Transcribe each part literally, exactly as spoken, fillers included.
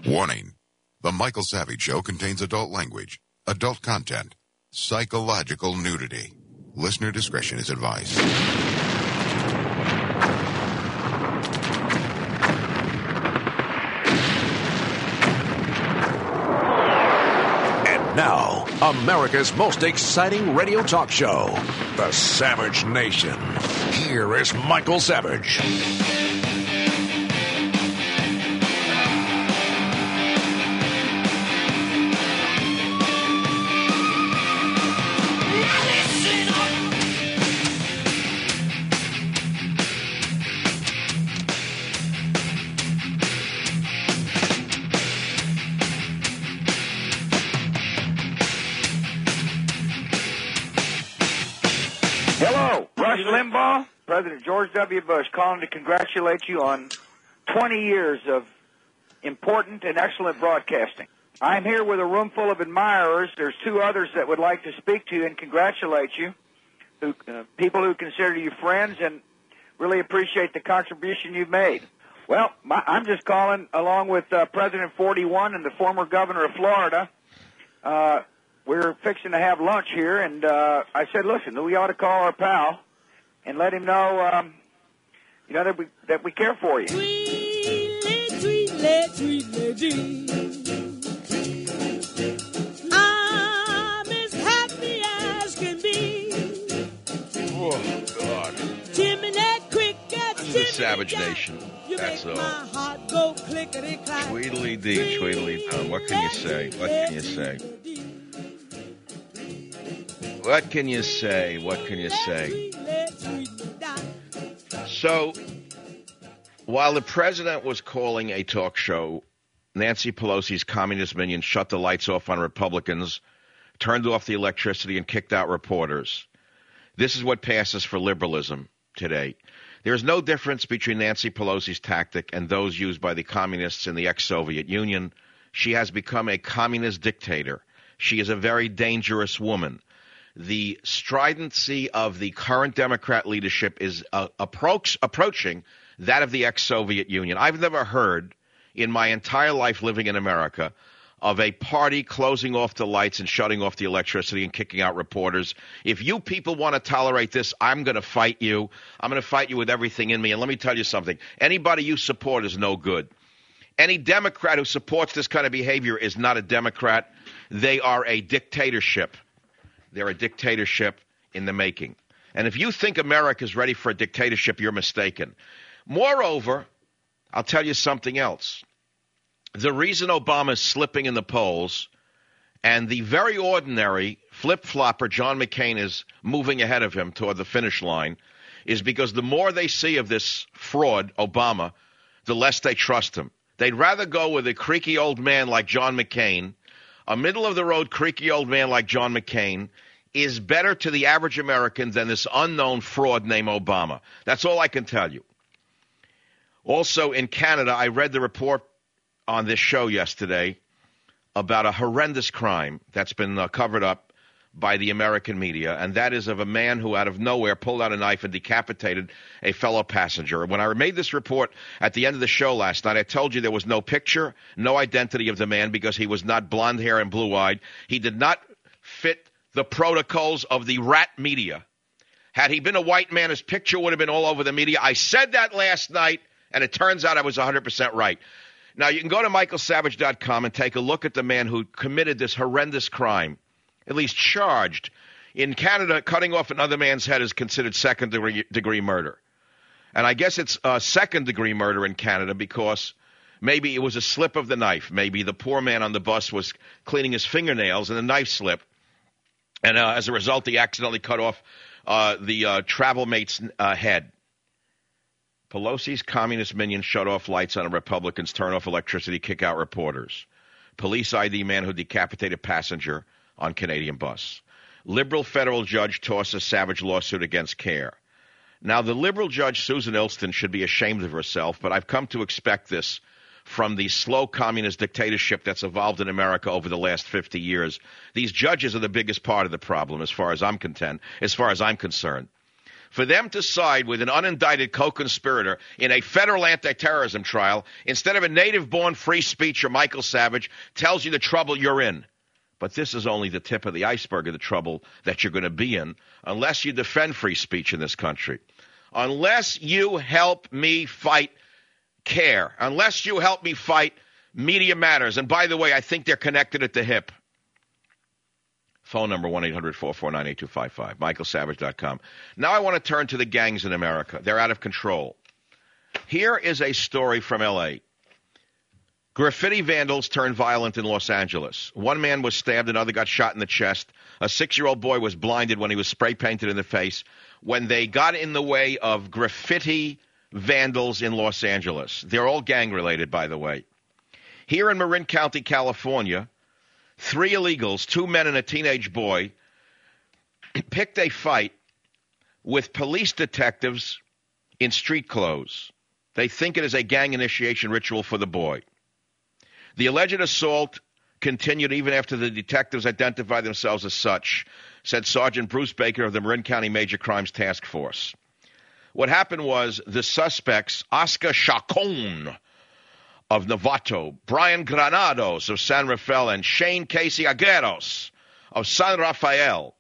Warning. The Michael Savage Show contains adult language, adult content, psychological nudity. Listener discretion is advised. And now, America's most exciting radio talk show, The Savage Nation. Here is Michael Savage. Limbaugh, President George W. Bush, calling to congratulate you on twenty years of important and excellent broadcasting. I'm here with a room full of admirers. There's two others that would like to speak to you and congratulate you, who, uh, people who consider you friends and really appreciate the contribution you've made. Well, my, I'm just calling along with uh, President forty-one and the former governor of Florida. Uh, we're fixing to have lunch here, and uh, I said, listen, we ought to call our pal and let him know, um, you know, that we that we care for you. Tweedly, tweedly, tweedly, dee. I'm as happy as can be. Oh, God. Chimney cricket, This is the Savage Nation. That's all. My heart go clickety-clack. Tweedly dee, tweedly dum. What can you say? What can you say? What can you say? What can you say? So, while the president was calling a talk show, Nancy Pelosi's communist minions shut the lights off on Republicans, turned off the electricity, and kicked out reporters. This is what passes for liberalism today. There is no difference between Nancy Pelosi's tactic and those used by the communists in the ex-Soviet Union. She has become a communist dictator. She is a very dangerous woman. The stridency of the current Democrat leadership is uh, approach, approaching that of the ex-Soviet Union. I've never heard in my entire life living in America of a party closing off the lights and shutting off the electricity and kicking out reporters. If you people want to tolerate this, I'm going to fight you. I'm going to fight you with everything in me. And let me tell you something. Anybody you support is no good. Any Democrat who supports this kind of behavior is not a Democrat. They are a dictatorship. They're a dictatorship in the making. And if you think America is ready for a dictatorship, you're mistaken. Moreover, I'll tell you something else. The reason Obama is slipping in the polls and the very ordinary flip-flopper John McCain is moving ahead of him toward the finish line is because the more they see of this fraud, Obama, the less they trust him. They'd rather go with a creaky old man like John McCain. A middle-of-the-road, creaky old man like John McCain is better to the average American than this unknown fraud named Obama. That's all I can tell you. Also, in Canada, I read the report on this show yesterday about a horrendous crime that's been uh, covered up by the American media, and that is of a man who out of nowhere pulled out a knife and decapitated a fellow passenger. When I made this report at the end of the show last night, I told you there was no picture, no identity of the man because he was not blonde hair and blue-eyed. He did not fit the protocols of the rat media. Had he been a white man, his picture would have been all over the media. I said that last night, and it turns out I was one hundred percent right. Now, you can go to michael savage dot com and take a look at the man who committed this horrendous crime, at least charged. In Canada, cutting off another man's head is considered second-degree degree murder. And I guess it's uh, second-degree murder in Canada because maybe it was a slip of the knife. Maybe the poor man on the bus was cleaning his fingernails and the knife slipped. And uh, as a result, he accidentally cut off uh, the uh, travel mate's uh, head. Pelosi's communist minions shut off lights on Republicans, turn off electricity, kick out reporters. Police I D man who decapitated passenger on Canadian bus. Liberal federal judge tosses savage lawsuit against CARE. Now, the liberal judge, Susan Ilston, should be ashamed of herself, but I've come to expect this from the slow communist dictatorship that's evolved in America over the last fifty years. These judges are the biggest part of the problem as far as I'm content, as far as I'm concerned. for them to side with an unindicted co-conspirator in a federal anti-terrorism trial instead of a native-born free speecher, Michael Savage, tells you the trouble you're in. But this is only the tip of the iceberg of the trouble that you're going to be in unless you defend free speech in this country. Unless you help me fight CARE. Unless you help me fight Media Matters. And by the way, I think they're connected at the hip. Phone number one eight hundred four four nine eight two five five, michael savage dot com. Now I want to turn to the gangs in America. They're out of control. Here is a story from L A. Graffiti vandals turned violent in Los Angeles. One man was stabbed, another got shot in the chest. A six-year-old boy was blinded when he was spray-painted in the face when they got in the way of graffiti vandals in Los Angeles. They're all gang-related, by the way. Here in Marin County, California, three illegals, two men and a teenage boy, picked a fight with police detectives in street clothes. They think it is a gang initiation ritual for the boy. The alleged assault continued even after the detectives identified themselves as such, said Sergeant Bruce Baker of the Marin County Major Crimes Task Force. What happened was the suspects, Oscar Chacon of Novato, Brian Granados of San Rafael, and Shane Casey Agueros of San Rafael,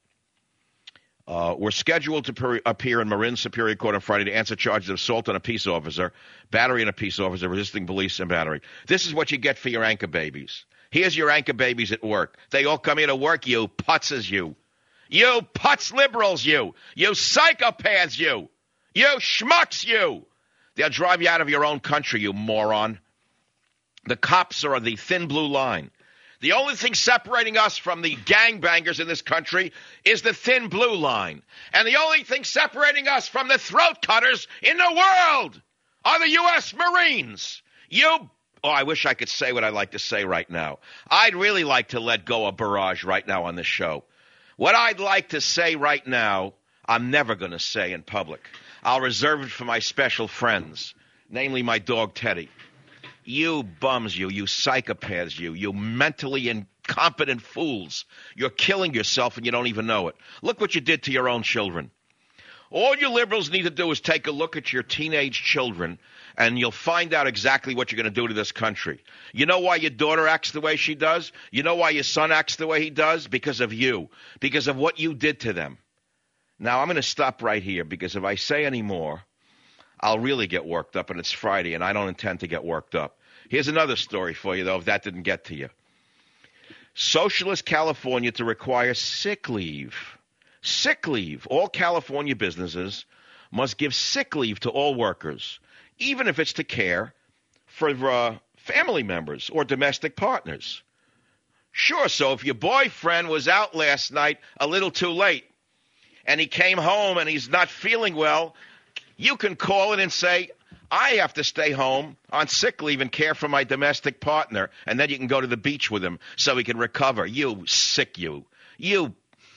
uh, were scheduled to per- appear in Marin Superior Court on Friday to answer charges of assault on a peace officer, battery on a peace officer, resisting police, and battery. This is what you get for your anchor babies. Here's your anchor babies at work. They all come here to work, you putzes, you. You putz liberals, you. You psychopaths, you. You schmucks, you. They'll drive you out of your own country, you moron. The cops are on the thin blue line. The only thing separating us from the gangbangers in this country is the thin blue line. And the only thing separating us from the throat cutters in the world are the U S Marines. You, oh, I wish I could say what I'd like to say right now. I'd really like to let go of barrage right now on this show. What I'd like to say right now, I'm never going to say in public. I'll reserve it for my special friends, namely my dog Teddy. You bums, you, you psychopaths, you, you mentally incompetent fools. You're killing yourself and you don't even know it. Look what you did to your own children. All you liberals need to do is take a look at your teenage children and you'll find out exactly what you're going to do to this country. You know why your daughter acts the way she does? You know why your son acts the way he does? Because of you. Because of what you did to them. Now, I'm going to stop right here because if I say any more, I'll really get worked up, and it's Friday, and I don't intend to get worked up. Here's another story for you, though, if that didn't get to you. Socialist California to require sick leave. Sick leave. All California businesses must give sick leave to all workers, even if it's to care for uh, family members or domestic partners. Sure, so if your boyfriend was out last night a little too late, and he came home and he's not feeling well, you can call in and say, I have to stay home on sick leave and care for my domestic partner, and then you can go to the beach with him so he can recover. You sick you. You.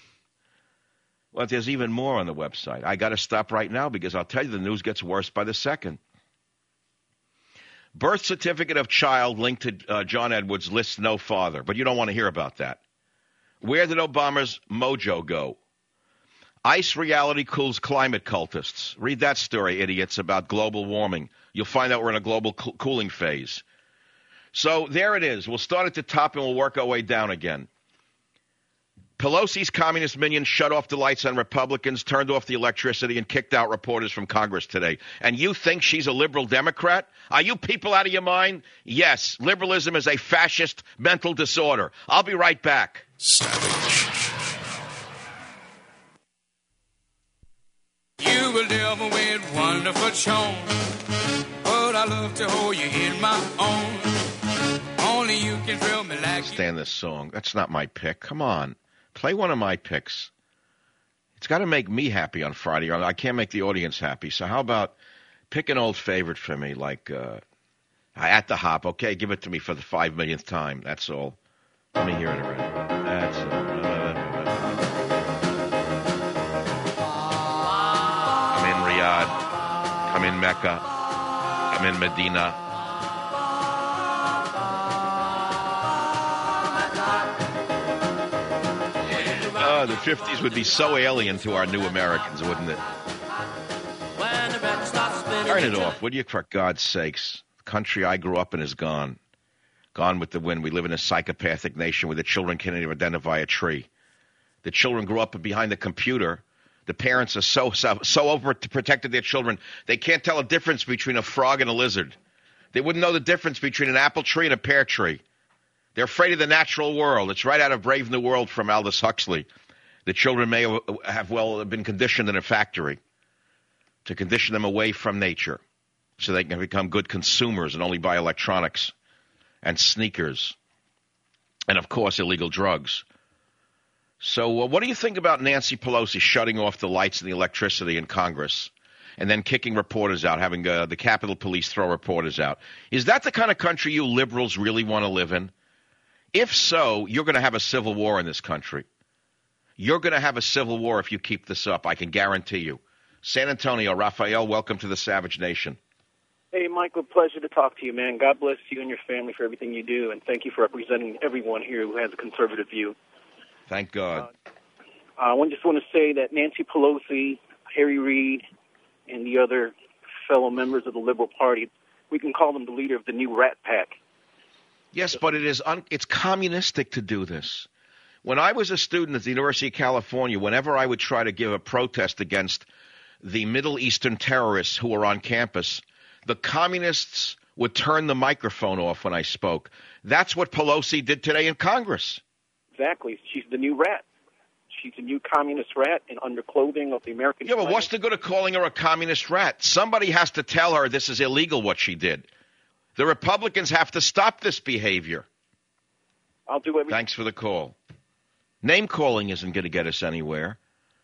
Well, there's even more on the website. I got to stop right now because I'll tell you the news gets worse by the second. Birth certificate of child linked to uh, John Edwards lists no father, but you don't want to hear about that. Where did Obama's mojo go? Ice reality cools climate cultists. Read that story, idiots, about global warming. You'll find out we're in a global co- cooling phase. So there it is. We'll start at the top and we'll work our way down again. Pelosi's communist minions shut off the lights on Republicans, turned off the electricity, and kicked out reporters from Congress today. And you think she's a liberal Democrat? Are you people out of your mind? Yes, liberalism is a fascist mental disorder. I'll be right back. Savage. You will live with wonderful charm, but I love to hold you in my arms. Only you can thrill me like Stand this song. That's not my pick. Come on. Play one of my picks. It's got to make me happy on Friday. Or I can't make the audience happy. So how about pick an old favorite for me, like uh, At the Hop. Okay, give it to me for the five millionth time. That's all. Let me hear it already. That's all. I'm in Mecca. I'm in Medina. Oh, the fifties would be so alien to our new Americans, wouldn't it? Turn it off, would you, for God's sakes? The country I grew up in is gone. Gone with the wind. We live in a psychopathic nation where the children can't even identify a tree. The children grew up behind the computer. The parents are so, so, so overprotected their children, they can't tell a difference between a frog and a lizard. They wouldn't know the difference between an apple tree and a pear tree. They're afraid of the natural world. It's right out of Brave New World from Aldous Huxley. The children may have well been conditioned in a factory to condition them away from nature so they can become good consumers and only buy electronics and sneakers and, of course, illegal drugs. So uh, what do you think about Nancy Pelosi shutting off the lights and the electricity in Congress and then kicking reporters out, having uh, the Capitol Police throw reporters out? Is that the kind of country you liberals really want to live in? If so, you're going to have a civil war in this country. You're going to have a civil war if you keep this up, I can guarantee you. San Antonio, Raphael, welcome to the Savage Nation. Hey, Michael, pleasure to talk to you, man. God bless you and your family for everything you do, and thank you for representing everyone here who has a conservative view. Thank God. Uh, I just want to say that Nancy Pelosi, Harry Reid, and the other fellow members of the Liberal Party, we can call them the leader of the new Rat Pack. Yes, but it is un- it's communistic to do this. When I was a student at the University of California, whenever I would try to give a protest against the Middle Eastern terrorists who were on campus, the communists would turn the microphone off when I spoke. That's what Pelosi did today in Congress. Exactly. She's the new rat. She's a new communist rat in underclothing of the American Yeah, but flag. what's the good of calling her a communist rat? Somebody has to tell her this is illegal, what she did. The Republicans have to stop this behavior. I'll do everything. Thanks for the call. Name calling isn't going to get us anywhere.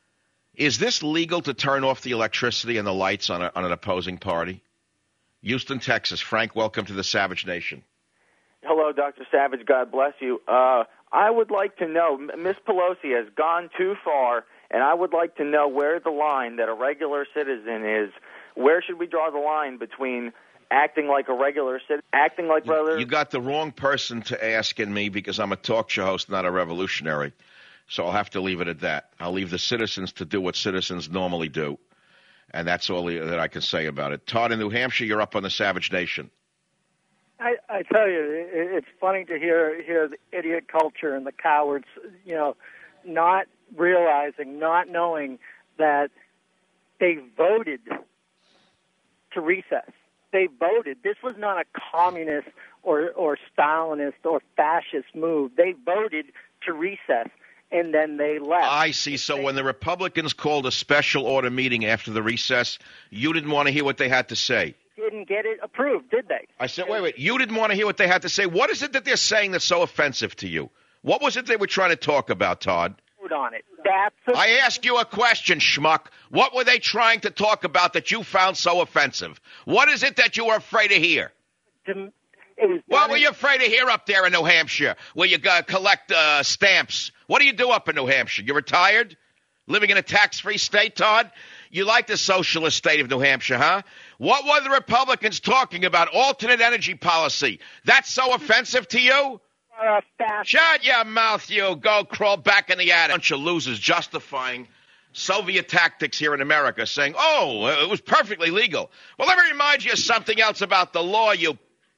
Is this legal to turn off the electricity and the lights on, a, on an opposing party? Houston, Texas. Frank, welcome to the Savage Nation. Hello, Doctor Savage. God bless you. Uh, I would like to know, Miss Pelosi has gone too far, and I would like to know where the line that a regular citizen is. Where should we draw the line between acting like a regular citizen, acting like brother? You got the wrong person to ask in me because I'm a talk show host, not a revolutionary. So I'll have to leave it at that. I'll leave the citizens to do what citizens normally do. And that's all that I can say about it. Todd in New Hampshire, you're up on the Savage Nation. I, I tell you, it, it's funny to hear hear the idiot culture and the cowards, you know, not realizing, not knowing that they voted to recess. They voted. This was not a communist or, or Stalinist or fascist move. They voted to recess, and then they left. I see. So they, when the Republicans called a special order meeting after the recess, you didn't want to hear what they had to say. Didn't get it approved, did they? I said, wait, wait. You didn't want to hear what they had to say. What is it that they're saying that's so offensive to you? What was it they were trying to talk about, Todd? On it. That's a- I ask you a question, schmuck. What were they trying to talk about that you found so offensive? What is it that you were afraid to hear? It was what were you afraid to hear up there in New Hampshire where you uh, collect uh, stamps? What do you do up in New Hampshire? You retired? Living in a tax-free state, Todd? You like the socialist state of New Hampshire, huh? What were the Republicans talking about? Alternate energy policy. That's so offensive to you? Uh, fast. Shut your mouth, you. Go crawl back in the attic. A bunch of losers justifying Soviet tactics here in America, saying, oh, it was perfectly legal. Well, let me remind you of something else about the law, you.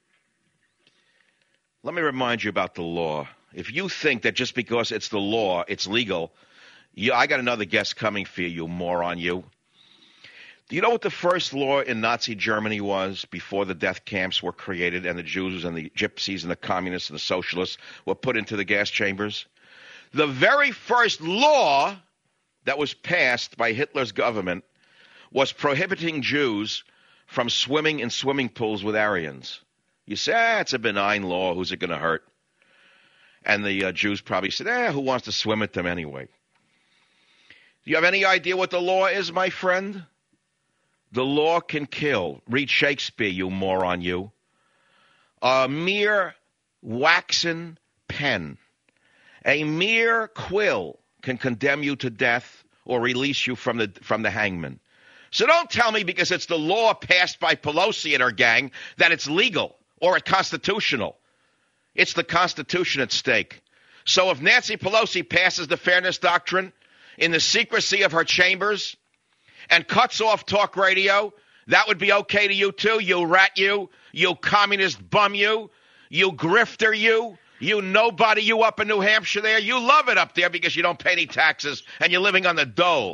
Let me remind you about the law. If you think that just because it's the law, it's legal, you, I got another guest coming for you, you moron, you. Do you know what the first law in Nazi Germany was before the death camps were created and the Jews and the gypsies and the communists and the socialists were put into the gas chambers? The very first law that was passed by Hitler's government was prohibiting Jews from swimming in swimming pools with Aryans. You say, ah, it's a benign law. Who's it going to hurt? And the uh, Jews probably said, eh, who wants to swim with them anyway? Do you have any idea what the law is, my friend? The law can kill. Read Shakespeare, you moron, you. A mere waxen pen, a mere quill can condemn you to death or release you from the from the hangman. So don't tell me because it's the law passed by Pelosi and her gang that it's legal or it's constitutional. It's the Constitution at stake. So if Nancy Pelosi passes the Fairness Doctrine in the secrecy of her chambers and cuts off talk radio, That would be okay to you too, you rat you, you communist bum you, you grifter you, you nobody you up in New Hampshire there. You love it up there because you don't pay any taxes and you're living on the dole.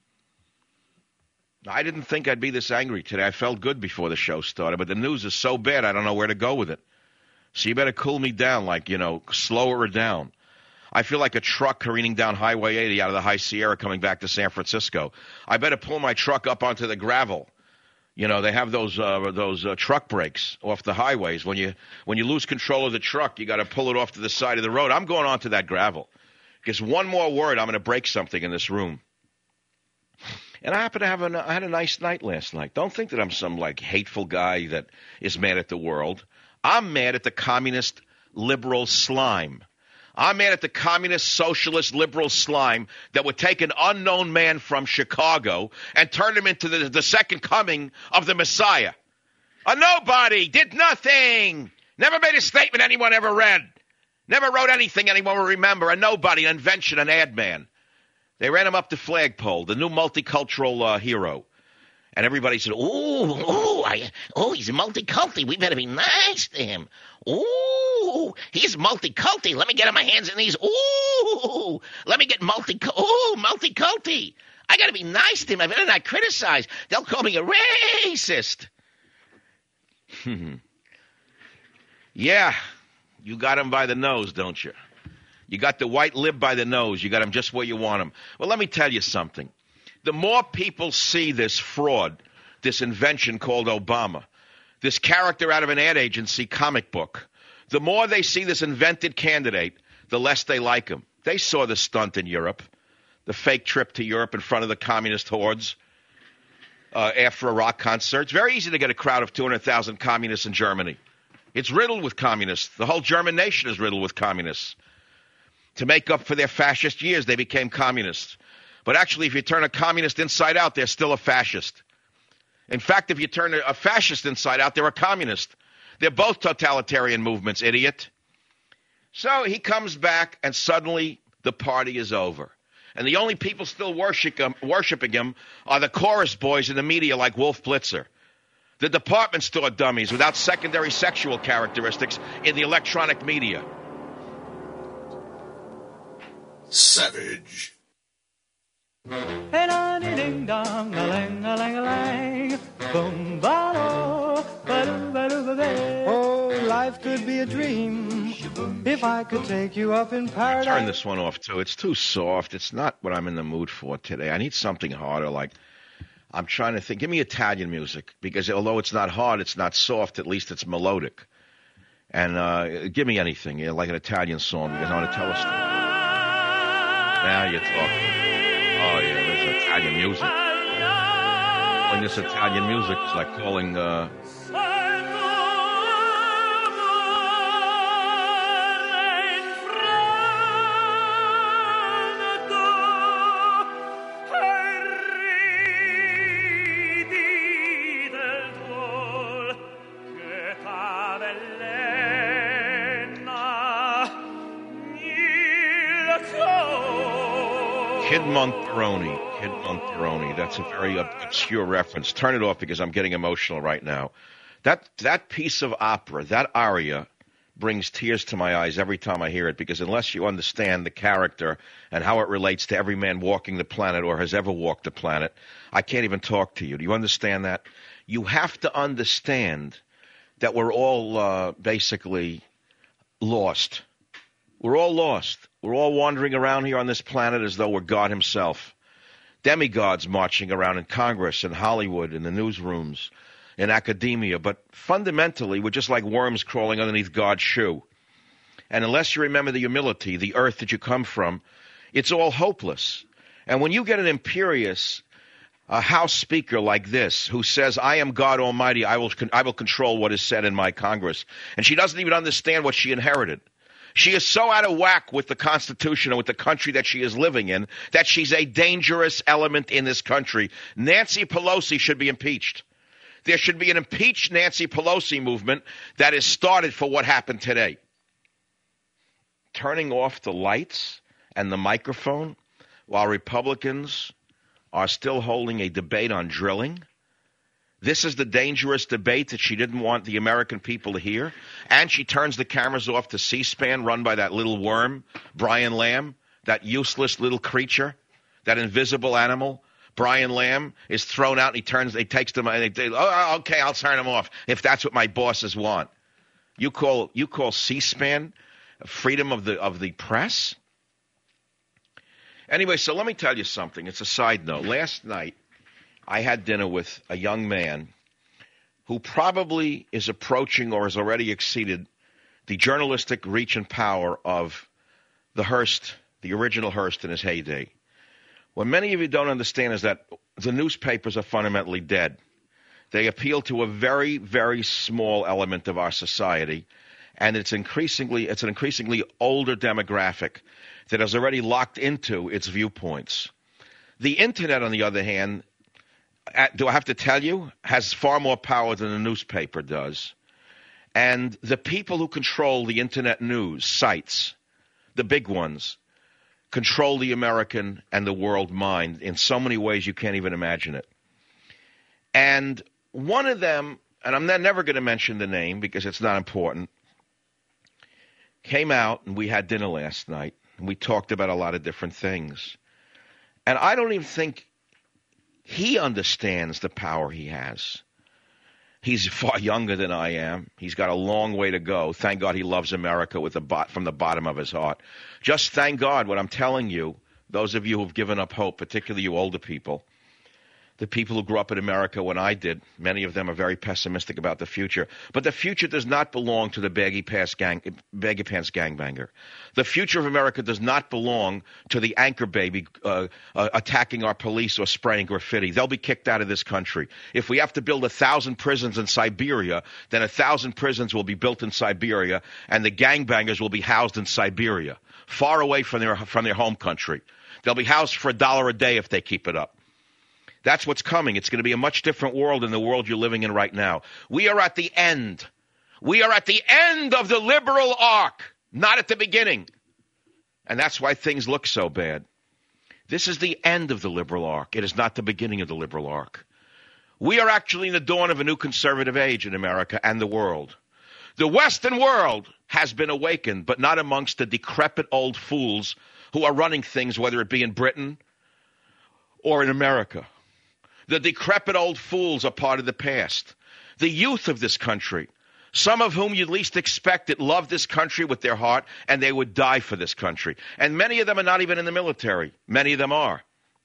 I didn't think I'd be this angry today. I felt good before the show started, but the news is so bad I don't know where to go with it. So you better cool me down, like, you know, slow her down. I feel like a truck careening down Highway eighty out of the High Sierra coming back to San Francisco. I better pull my truck up onto the gravel. You know, they have those uh, those uh, truck brakes off the highways. When you when you lose control of the truck, you got to pull it off to the side of the road. I'm going onto that gravel. Because one more word, I'm going to break something in this room. And I happen to have a, I had a nice night last night. Don't think that I'm some, like, hateful guy that is mad at the world. I'm mad at the communist liberal slime. I'm mad at the communist, socialist, liberal slime that would take an unknown man from Chicago and turn him into the, the second coming of the Messiah. A nobody, did nothing, never made a statement anyone ever read, never wrote anything anyone will remember, a nobody, an invention, an ad man. They ran him up the flagpole, the new multicultural uh, hero. And everybody said, ooh, ooh, I, oh, he's multicultural. We better be nice to him. Ooh, he's multicultural. Let me get on my hands and knees. Ooh, let me get multi, ooh, multicultural. I got to be nice to him. I better not criticize. They'll call me a racist. Yeah, you got him by the nose, don't you? You got the white lib by the nose. You got him just where you want him. Well, let me tell you something. The more people see this fraud, this invention called Obama, this character out of an ad agency comic book, the more they see this invented candidate, the less they like him. They saw the stunt in Europe, the fake trip to Europe in front of the communist hordes uh, after a rock concert. It's very easy to get a crowd of two hundred thousand communists in Germany. It's riddled with communists. The whole German nation is riddled with communists. To make up for their fascist years, they became communists. But actually, if you turn a communist inside out, they're still a fascist. In fact, if you turn a fascist inside out, they're a communist. They're both totalitarian movements, idiot. So he comes back, and suddenly the party is over. And the only people still worship him, worshiping him are the chorus boys in the media like Wolf Blitzer. The department store dummies without secondary sexual characteristics in the electronic media. Savage. Oh, life could be a dream if I could take you up in paradise. Turn this one off, too. It's too soft. It's not what I'm in the mood for today. I need something harder, like I'm trying to think. Give me Italian music, because although it's not hard, it's not soft, at least it's melodic. And uh, give me anything, you know, like an Italian song, because I want to tell a story. Now you're talking. Oh, yeah, there's Italian music. Calling this Italian music is like calling... Uh, Kid Monteroni, Kid Monteroni. That's a very obscure reference. Turn it off because I'm getting emotional right now. That that piece of opera, that aria, brings tears to my eyes every time I hear it, because unless you understand the character and how it relates to every man walking the planet or has ever walked the planet, I can't even talk to you. Do you understand that? You have to understand that we're all uh, basically lost. We're all lost. We're all wandering around here on this planet as though we're God himself. Demigods marching around in Congress, in Hollywood, in the newsrooms, in academia. But fundamentally, we're just like worms crawling underneath God's shoe. And unless you remember the humility, the earth that you come from, it's all hopeless. And when you get an imperious uh, House Speaker like this, who says, I am God Almighty, I will, I will control what is said in my Congress, and she doesn't even understand what she inherited. She is so out of whack with the Constitution and with the country that she is living in that she's a dangerous element in this country. Nancy Pelosi should be impeached. There should be an impeach Nancy Pelosi movement that is started for what happened today. Turning off the lights and the microphone while Republicans are still holding a debate on drilling. This is the dangerous debate that she didn't want the American people to hear. And she turns the cameras off to C-SPAN, run by that little worm, Brian Lamb, that useless little creature, that invisible animal. Brian Lamb is thrown out, and he turns, he takes them, and they, oh, okay, I'll turn them off if that's what my bosses want. You call you call C-SPAN freedom of the of the press? Anyway, so let me tell you something. It's a side note. Last night, I had dinner with a young man who probably is approaching or has already exceeded the journalistic reach and power of the Hearst, the original Hearst in his heyday. What many of you don't understand is that the newspapers are fundamentally dead. They appeal to a very, very small element of our society, and it's increasingly it's an increasingly older demographic that has already locked into its viewpoints. The Internet, on the other hand, do I have to tell you, has far more power than the newspaper does. And the people who control the Internet news sites, the big ones, control the American and the world mind in so many ways you can't even imagine it. And one of them, and I'm never going to mention the name because it's not important, came out and we had dinner last night. And we talked about a lot of different things. And I don't even think he understands the power he has. He's far younger than I am. He's got a long way to go. Thank God he loves America with the bot from the bottom of his heart. Just thank God what I'm telling you, those of you who've given up hope, particularly you older people, the people who grew up in America when I did, many of them are very pessimistic about the future. But the future does not belong to the baggy pants, gang, baggy pants gangbanger. The future of America does not belong to the anchor baby uh, uh, attacking our police or spraying graffiti. They'll be kicked out of this country. If we have to build a thousand prisons in Siberia, then a thousand prisons will be built in Siberia, and the gangbangers will be housed in Siberia, far away from their from their home country. They'll be housed for a dollar a day if they keep it up. That's what's coming. It's going to be a much different world than the world you're living in right now. We are at the end. We are at the end of the liberal arc, not at the beginning. And that's why things look so bad. This is the end of the liberal arc. It is not the beginning of the liberal arc. We are actually in the dawn of a new conservative age in America and the world. The Western world has been awakened, but not amongst the decrepit old fools who are running things, whether it be in Britain or in America. The decrepit old fools are part of the past. The youth of this country, some of whom you'd least expect it, love this country with their heart, and they would die for this country. And many of them are not even in the military. Many of them are.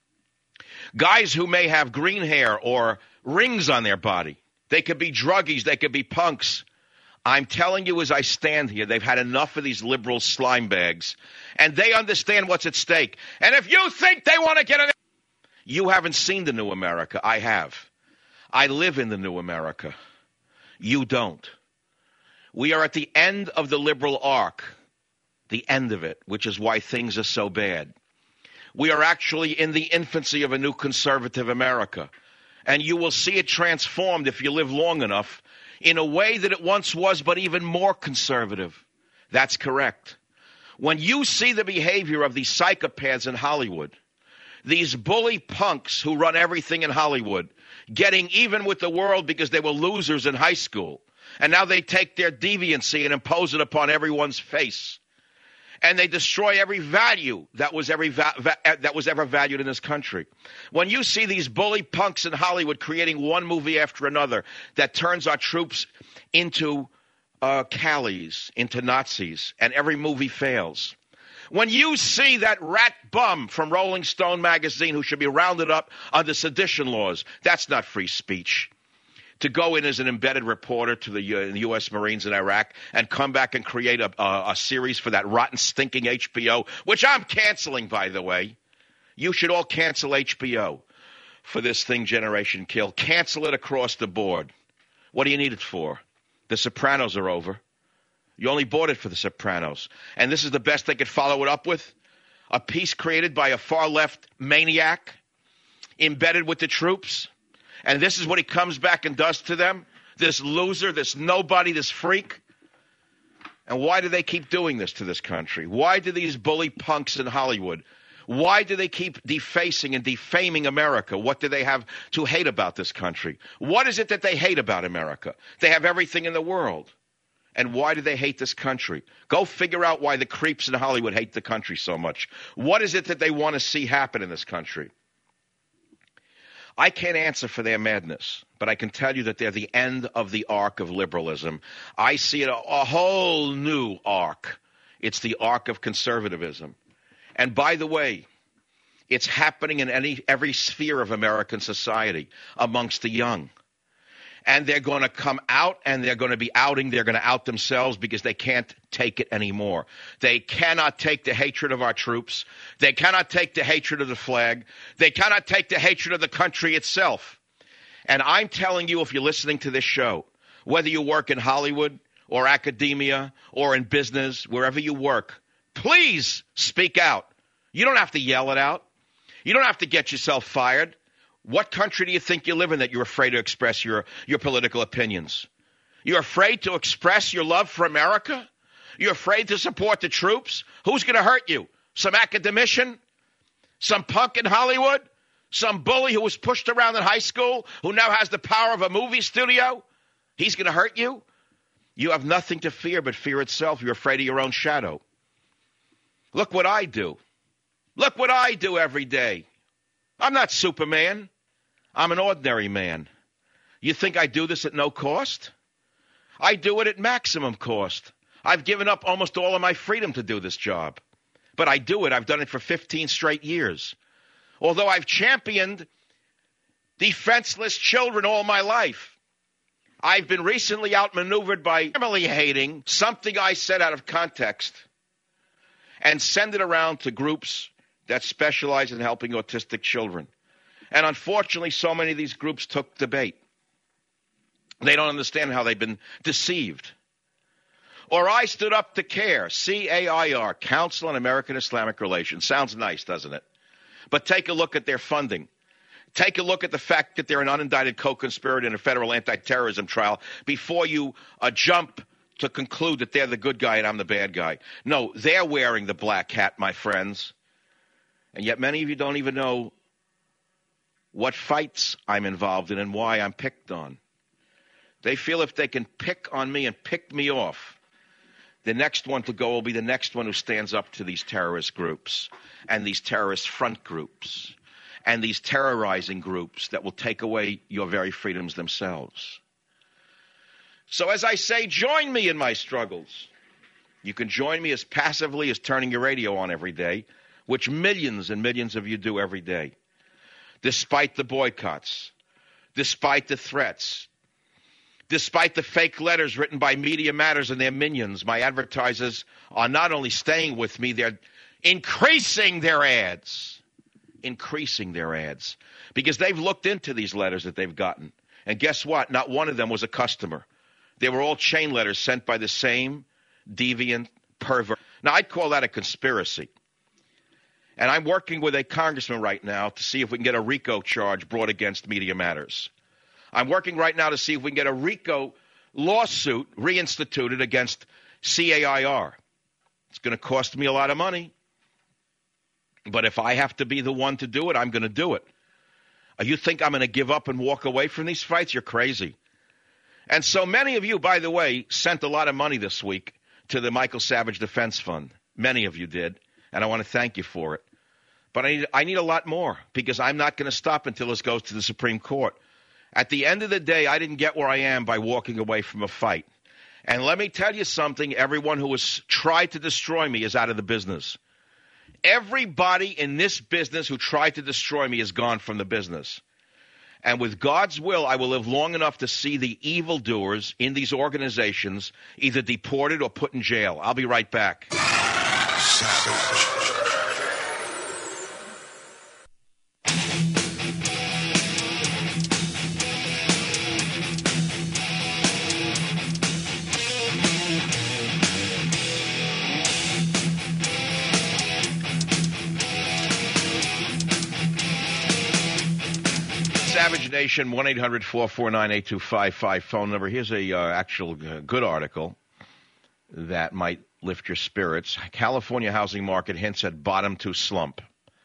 Guys who may have green hair or rings on their body. They could be druggies. They could be punks. I'm telling you as I stand here, they've had enough of these liberal slime bags, and they understand what's at stake. And if you think they want to get in, you haven't seen the new America. I have. I live in the new America. You don't. We are at the end of the liberal arc, the end of it, which is why things are so bad. We are actually in the infancy of a new conservative America, and you will see it transformed if you live long enough in a way that it once was, but even more conservative. That's correct. When you see the behavior of these psychopaths in Hollywood, these bully punks who run everything in Hollywood, getting even with the world because they were losers in high school. And now they take their deviancy and impose it upon everyone's face. And they destroy every value that was, every va- va- that was ever valued in this country. When you see these bully punks in Hollywood creating one movie after another that turns our troops into uh, Callies, into Nazis, and every movie fails. When you see that rat bum from Rolling Stone magazine who should be rounded up under sedition laws, that's not free speech. To go in as an embedded reporter to the U S Marines in Iraq and come back and create a, a, a series for that rotten, stinking H B O, which I'm canceling, by the way. You should all cancel H B O for this thing, Generation Kill. Cancel it across the board. What do you need it for? The Sopranos are over. You only bought it for The Sopranos. And this is the best they could follow it up with? A piece created by a far-left maniac embedded with the troops? And this is what he comes back and does to them? This loser, this nobody, this freak? And why do they keep doing this to this country? Why do these bully punks in Hollywood Why do they keep defacing and defaming America? What do they have to hate about this country? What is it that they hate about America? They have everything in the world. And why do they hate this country? Go figure out why the creeps in Hollywood hate the country so much. What is it that they want to see happen in this country? I can't answer for their madness, but I can tell you that they're the end of the arc of liberalism. I see it a, a whole new arc. It's the arc of conservatism. And by the way, it's happening in any every sphere of American society amongst the young. And they're going to come out, and they're going to be outing. They're going to out themselves because they can't take it anymore. They cannot take the hatred of our troops. They cannot take the hatred of the flag. They cannot take the hatred of the country itself. And I'm telling you, if you're listening to this show, whether you work in Hollywood or academia or in business, wherever you work, please speak out. You don't have to yell it out. You don't have to get yourself fired. What country do you think you live in that you're afraid to express your, your political opinions? You're afraid to express your love for America? You're afraid to support the troops? Who's going to hurt you? Some academician? Some punk in Hollywood? Some bully who was pushed around in high school who now has the power of a movie studio? He's going to hurt you? You have nothing to fear but fear itself. You're afraid of your own shadow. Look what I do. Look what I do every day. I'm not Superman. I'm an ordinary man. You think I do this at no cost? I do it at maximum cost. I've given up almost all of my freedom to do this job. But I do it. I've done it for fifteen straight years. Although I've championed defenseless children all my life, I've been recently outmaneuvered by family-hating something I said out of context and send it around to groups that specialize in helping autistic children. And unfortunately, so many of these groups took the bait. They don't understand how they've been deceived. Or I stood up to CAIR, C A I R, Council on American Islamic Relations. Sounds nice, doesn't it? But take a look at their funding. Take a look at the fact that they're an unindicted co-conspirator in a federal anti-terrorism trial before you uh, jump to conclude that they're the good guy and I'm the bad guy. No, they're wearing the black hat, my friends. And yet many of you don't even know what fights I'm involved in and why I'm picked on. They feel if they can pick on me and pick me off, the next one to go will be the next one who stands up to these terrorist groups and these terrorist front groups and these terrorizing groups that will take away your very freedoms themselves. So as I say, join me in my struggles. You can join me as passively as turning your radio on every day, which millions and millions of you do every day, despite the boycotts, despite the threats, despite the fake letters written by Media Matters and their minions. My advertisers are not only staying with me, they're increasing their ads, increasing their ads, because they've looked into these letters that they've gotten. And guess what? Not one of them was a customer. They were all chain letters sent by the same deviant pervert. Now, I'd call that a conspiracy. And I'm working with a congressman right now to see if we can get a RICO charge brought against Media Matters. I'm working right now to see if we can get a RICO lawsuit reinstituted against C A I R. It's going to cost me a lot of money. But if I have to be the one to do it, I'm going to do it. You think I'm going to give up and walk away from these fights? You're crazy. And so many of you, by the way, sent a lot of money this week to the Michael Savage Defense Fund. Many of you did, and I want to thank you for it. But I need, I need a lot more because I'm not going to stop until this goes to the Supreme Court. At the end of the day, I didn't get where I am by walking away from a fight. And let me tell you something, everyone who has tried to destroy me is out of the business. Everybody in this business who tried to destroy me is gone from the business. And with God's will, I will live long enough to see the evildoers in these organizations either deported or put in jail. I'll be right back. Savage. Savage Nation, one eight hundred four four nine eight two five five phone number. Here's a uh, actual uh, good article that might lift your spirits. California housing market hints at bottom to slump.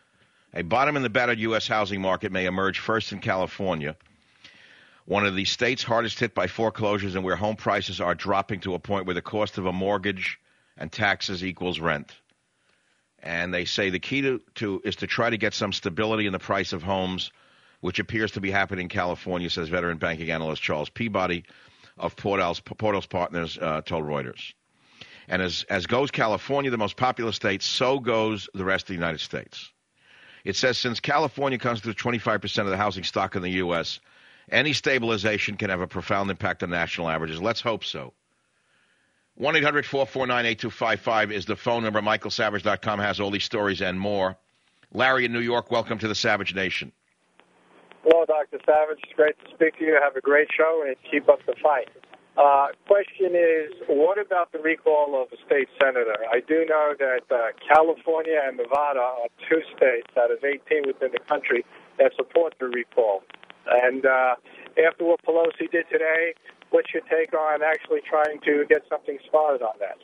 A bottom in the battered U S housing market may emerge first in California, one of the states hardest hit by foreclosures and where home prices are dropping to a point where the cost of a mortgage and taxes equals rent. And they say the key to, to is to try to get some stability in the price of homes, which appears to be happening in California, says veteran banking analyst Charles Peabody of Portals, Portals Partners uh, told Reuters. And as, as goes California, the most populous state, so goes the rest of the United States. It says since California constitutes twenty-five percent of the housing stock in the U S, any stabilization can have a profound impact on national averages. Let's hope so. one eight hundred four four nine eight two five five is the phone number. Michael Savage dot com has all these stories and more. Larry in New York, welcome to the Savage Nation. Hello, Doctor Savage. It's great to speak to you. Have a great show and keep up the fight. Uh, question is, what about the recall of a state senator? I do know that uh, California and Nevada are two states out of eighteen within the country that support the recall. And uh, after what Pelosi did today, what's your take on actually trying to get something started on that?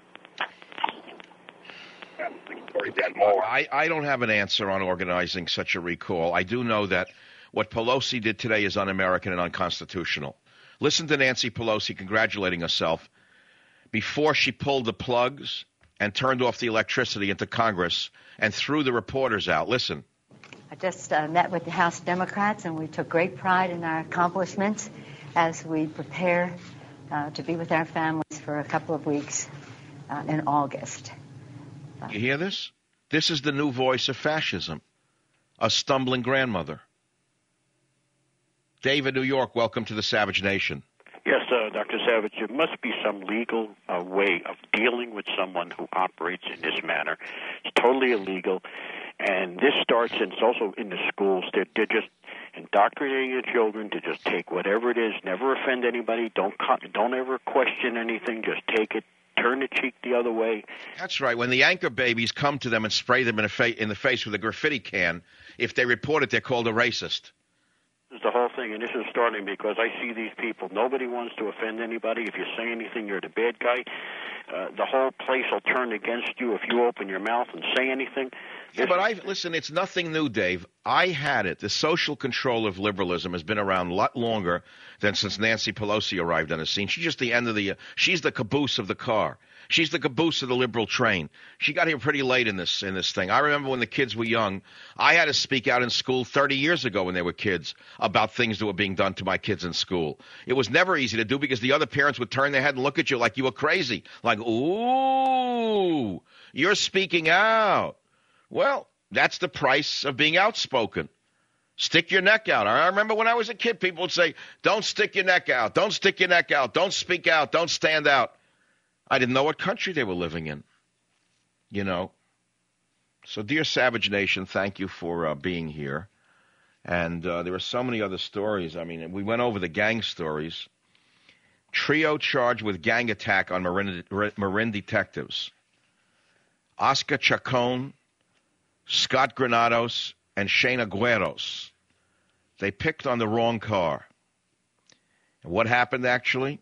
I, I don't have an answer on organizing such a recall. I do know that what Pelosi did today is un-American and unconstitutional. Listen to Nancy Pelosi congratulating herself before she pulled the plugs and turned off the electricity into Congress and threw the reporters out. Listen. I just uh, met with the House Democrats, and we took great pride in our accomplishments as we prepare uh, to be with our families for a couple of weeks uh, in August. Uh, you hear this? This is the new voice of fascism, a stumbling grandmother. David, New York, welcome to the Savage Nation. Yes, uh, Doctor Savage, there must be some legal uh, way of dealing with someone who operates in this manner. It's totally illegal, and this starts, and it's also in the schools. They're, they're just indoctrinating your children to just take whatever it is, never offend anybody, don't don't ever question anything, just take it, turn the cheek the other way. That's right. When the anchor babies come to them and spray them in, a fa- in the face with a graffiti can, if they report it, they're called a racist. This is the whole thing, and this is starting because I see these people. Nobody wants to offend anybody. If you say anything, you're the bad guy. Uh, the whole place will turn against you if you open your mouth and say anything. Yeah, but I listen, it's nothing new, Dave. I had it. The social control of liberalism has been around a lot longer than since Nancy Pelosi arrived on the scene. She's just the end of the uh, – she's the caboose of the car. She's the caboose of the liberal train. She got here pretty late in this in this thing. I remember when the kids were young, I had to speak out in school thirty years ago when they were kids about things that were being done to my kids in school. It was never easy to do because the other parents would turn their head and look at you like you were crazy. Like, ooh, you're speaking out. Well, that's the price of being outspoken. Stick your neck out. I remember when I was a kid, people would say, don't stick your neck out. Don't stick your neck out. Don't speak out. Don't stand out. I didn't know what country they were living in, you know. So, dear Savage Nation, thank you for uh, being here. And uh, there are so many other stories. I mean, we went over the gang stories. Trio charged with gang attack on Marin, Marin detectives. Oscar Chacon, Scott Granados, and Shane Agueros. They picked on the wrong car. And what happened, actually?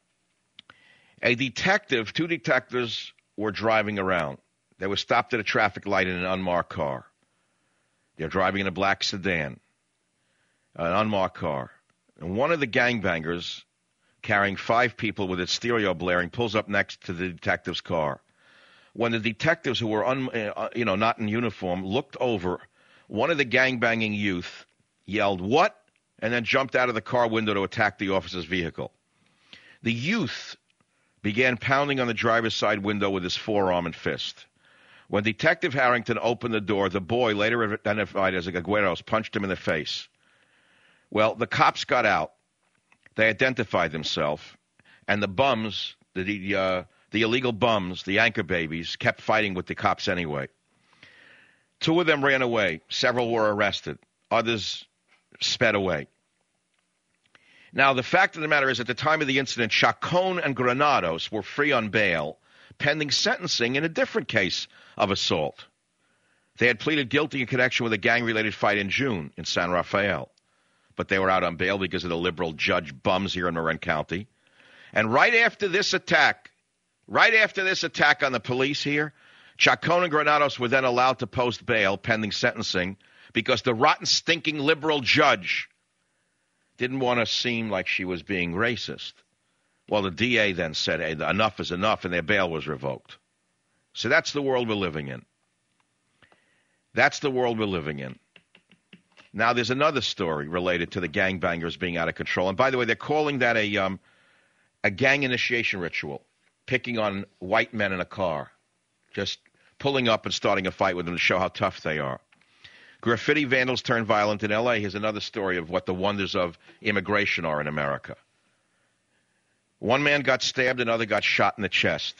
A detective, two detectives were driving around. They were stopped at a traffic light in an unmarked car. They're driving in a black sedan, an unmarked car. And one of the gangbangers, carrying five people with its stereo blaring, pulls up next to the detective's car. When the detectives, who were un, uh, you know, not in uniform, looked over, one of the gangbanging youth yelled, "What?" and then jumped out of the car window to attack the officer's vehicle. The youth began pounding on the driver's side window with his forearm and fist. When Detective Harrington opened the door, the boy, later identified as Agueros, punched him in the face. Well, the cops got out. They identified themselves, and the bums, the uh, the illegal bums, the anchor babies, kept fighting with the cops anyway. Two of them ran away. Several were arrested. Others sped away. Now, the fact of the matter is, at the time of the incident, Chacon and Granados were free on bail, pending sentencing in a different case of assault. They had pleaded guilty in connection with a gang-related fight in June in San Rafael, but they were out on bail because of the liberal judge bums here in Marin County. And right after this attack, right after this attack on the police here, Chacon and Granados were then allowed to post bail pending sentencing because the rotten, stinking liberal judge didn't want to seem like she was being racist. Well, the D A then said, hey, enough is enough, and their bail was revoked. So that's the world we're living in. That's the world we're living in. Now, there's another story related to the gangbangers being out of control. And by the way, they're calling that a um, a gang initiation ritual, picking on white men in a car, just pulling up and starting a fight with them to show how tough they are. Graffiti vandals turn violent in L A. Here's another story of what the wonders of immigration are in America. One man got stabbed, another got shot in the chest.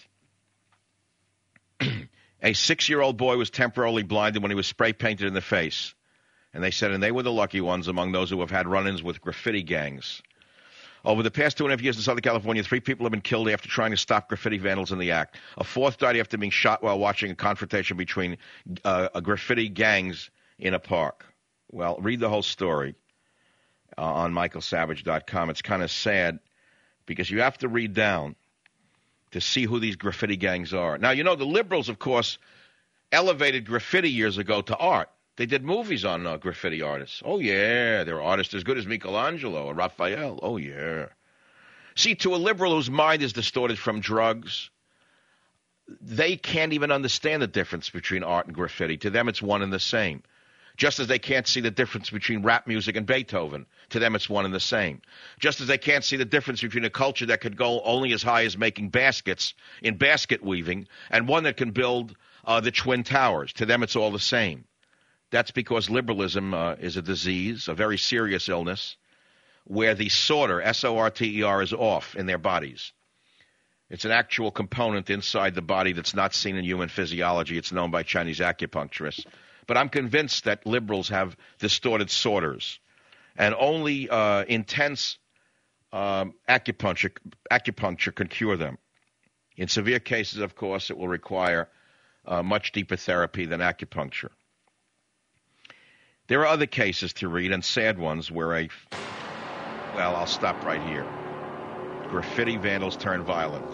A six-year-old boy was temporarily blinded when he was spray-painted in the face. And they said, and they were the lucky ones among those who have had run-ins with graffiti gangs. Over the past two and a half years in Southern California, three people have been killed after trying to stop graffiti vandals in the act. A fourth died after being shot while watching a confrontation between uh, a graffiti gangs in a park. Well, read the whole story uh, on michael savage dot com. It's kind of sad because you have to read down to see who these graffiti gangs are. Now, you know, the liberals, of course, elevated graffiti years ago to art. They did movies on uh, graffiti artists. Oh, yeah, they're artists as good as Michelangelo or Raphael. Oh, yeah. See, to a liberal whose mind is distorted from drugs, they can't even understand the difference between art and graffiti. To them, it's one and the same. Just as they can't see the difference between rap music and Beethoven. To them, it's one and the same. Just as they can't see the difference between a culture that could go only as high as making baskets in basket weaving and one that can build uh, the Twin Towers. To them, it's all the same. That's because liberalism uh, is a disease, a very serious illness, where the sorter, S O R T E R, is off in their bodies. It's an actual component inside the body that's not seen in human physiology. It's known by Chinese acupuncturists. But I'm convinced that liberals have distorted sorters, and only uh, intense um, acupuncture, acupuncture can cure them. In severe cases, of course, it will require uh, much deeper therapy than acupuncture. There are other cases to read, and sad ones, where a, well, I'll stop right here. Graffiti vandals turn violent.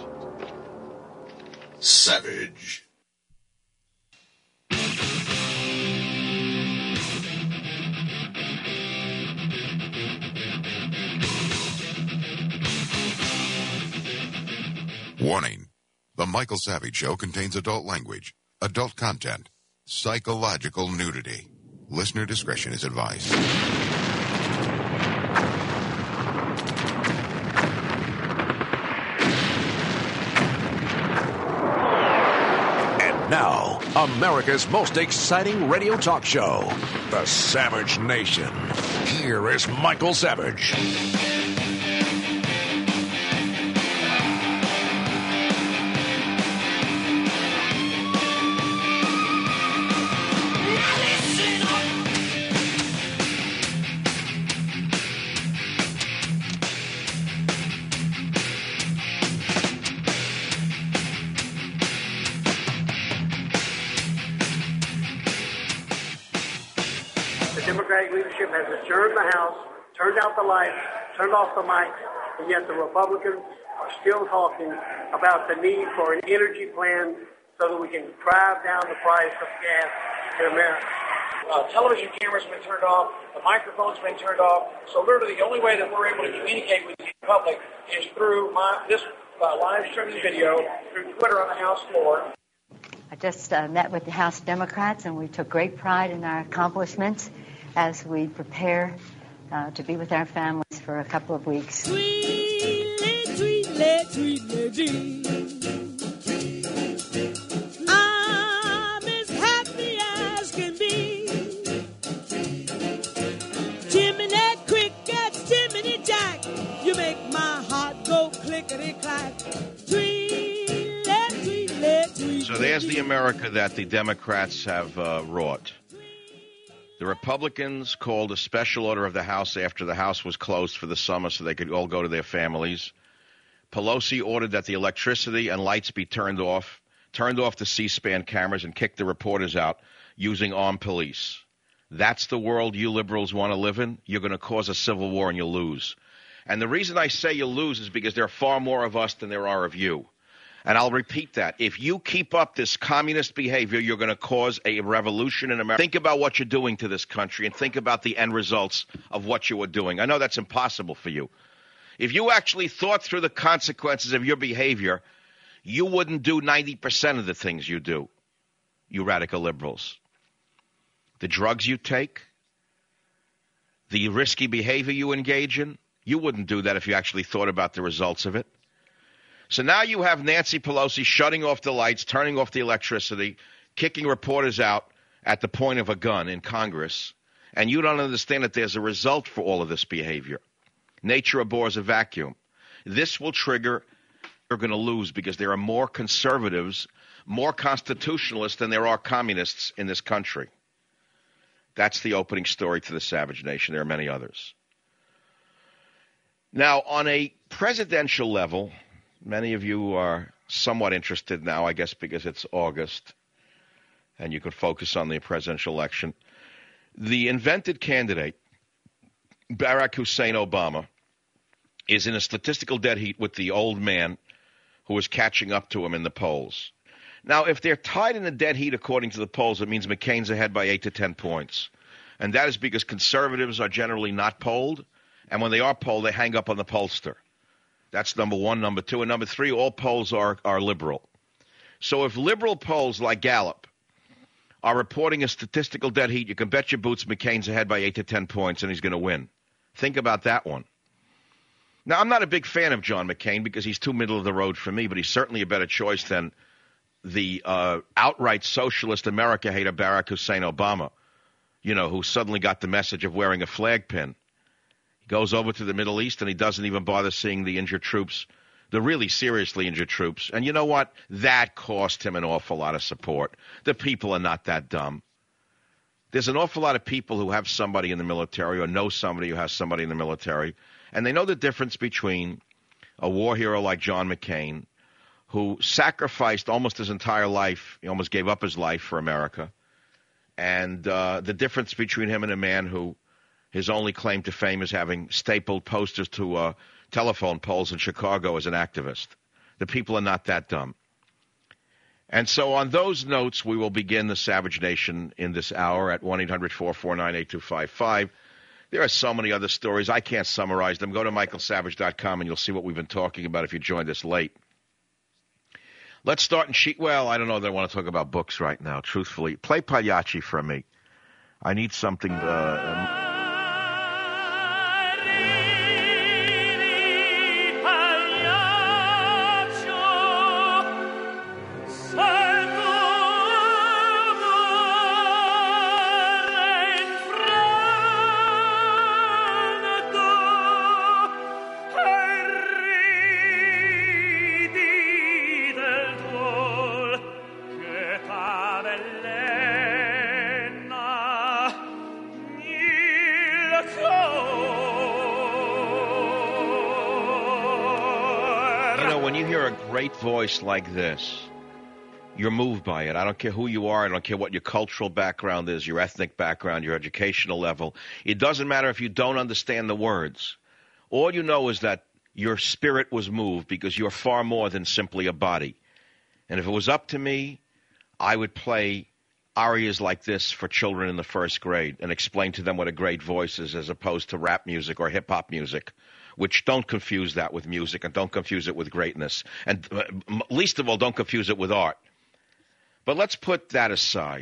Savage. Warning. The Michael Savage Show contains adult language, adult content, psychological nudity. Listener discretion is advised. And now, America's most exciting radio talk show, The Savage Nation. Here is Michael Savage. Leadership has adjourned the House, turned out the lights, turned off the mics, and yet the Republicans are still talking about the need for an energy plan so that we can drive down the price of gas in America. Uh, television cameras have been turned off, the microphones have been turned off, so literally the only way that we're able to communicate with the public is through my, this uh, live streaming video, through Twitter on the House floor. I just uh, met with the House Democrats, and we took great pride in our accomplishments as we prepare uh, to be with our families for a couple of weeks. Sweetly, sweetly, sweetly, dream. I'm as happy as can be. Jiminy crickets, Jiminy Jack, you make my heart go clickety-clack. Tweedly, tweedly, tweedly. So there's the America that the Democrats have uh, wrought. The Republicans called a special order of the House after the House was closed for the summer so they could all go to their families. Pelosi ordered that the electricity and lights be turned off, turned off the C-SPAN cameras, and kicked the reporters out using armed police. That's the world you liberals want to live in? You're going to cause a civil war and you'll lose. And the reason I say you'll lose is because there are far more of us than there are of you. And I'll repeat that. If you keep up this communist behavior, you're going to cause a revolution in America. Think about what you're doing to this country and think about the end results of what you are doing. I know that's impossible for you. If you actually thought through the consequences of your behavior, you wouldn't do ninety percent of the things you do, you radical liberals. The drugs you take, the risky behavior you engage in, you wouldn't do that if you actually thought about the results of it. So now you have Nancy Pelosi shutting off the lights, turning off the electricity, kicking reporters out at the point of a gun in Congress, and you don't understand that there's a result for all of this behavior. Nature abhors a vacuum. This will trigger, you're going to lose because there are more conservatives, more constitutionalists than there are communists in this country. That's the opening story to the Savage Nation. There are many others. Now, on a presidential level, many of you are somewhat interested now, I guess, because it's August, and you can focus on the presidential election. The invented candidate, Barack Hussein Obama, is in a statistical dead heat with the old man who is catching up to him in the polls. Now, if they're tied in a dead heat according to the polls, it means McCain's ahead by eight to ten points. And that is because conservatives are generally not polled, and when they are polled, they hang up on the pollster. That's number one. Number two. And number three, all polls are, are liberal. So if liberal polls like Gallup are reporting a statistical dead heat, you can bet your boots McCain's ahead by eight to ten points and he's going to win. Think about that one. Now, I'm not a big fan of John McCain because he's too middle of the road for me, but he's certainly a better choice than the uh, outright socialist America hater Barack Hussein Obama, you know, who suddenly got the message of wearing a flag pin. He goes over to the Middle East and he doesn't even bother seeing the injured troops, the really seriously injured troops. And you know what? That cost him an awful lot of support. The people are not that dumb. There's an awful lot of people who have somebody in the military or know somebody who has somebody in the military, and they know the difference between a war hero like John McCain, who sacrificed almost his entire life, he almost gave up his life for America, and uh, the difference between him and a man who his only claim to fame is having stapled posters to uh, telephone poles in Chicago as an activist. The people are not that dumb. And so on those notes, we will begin the Savage Nation in this hour at one eight hundred four four nine eight two five five. There are so many other stories. I can't summarize them. Go to michael savage dot com and you'll see what we've been talking about if you joined us late. Let's start in sheet. Well, I don't know that I want to talk about books right now, truthfully. Play Pagliacci for me. I need something. Uh, great voice like this, you're moved by it. I don't care who you are. I don't care what your cultural background is, your ethnic background, your educational level. It doesn't matter if you don't understand the words. All you know is that your spirit was moved because you're far more than simply a body. And if it was up to me, I would play arias like this for children in the first grade and explain to them what a great voice is as opposed to rap music or hip-hop music, which don't confuse that with music and don't confuse it with greatness. And uh, least of all, don't confuse it with art. But let's put that aside.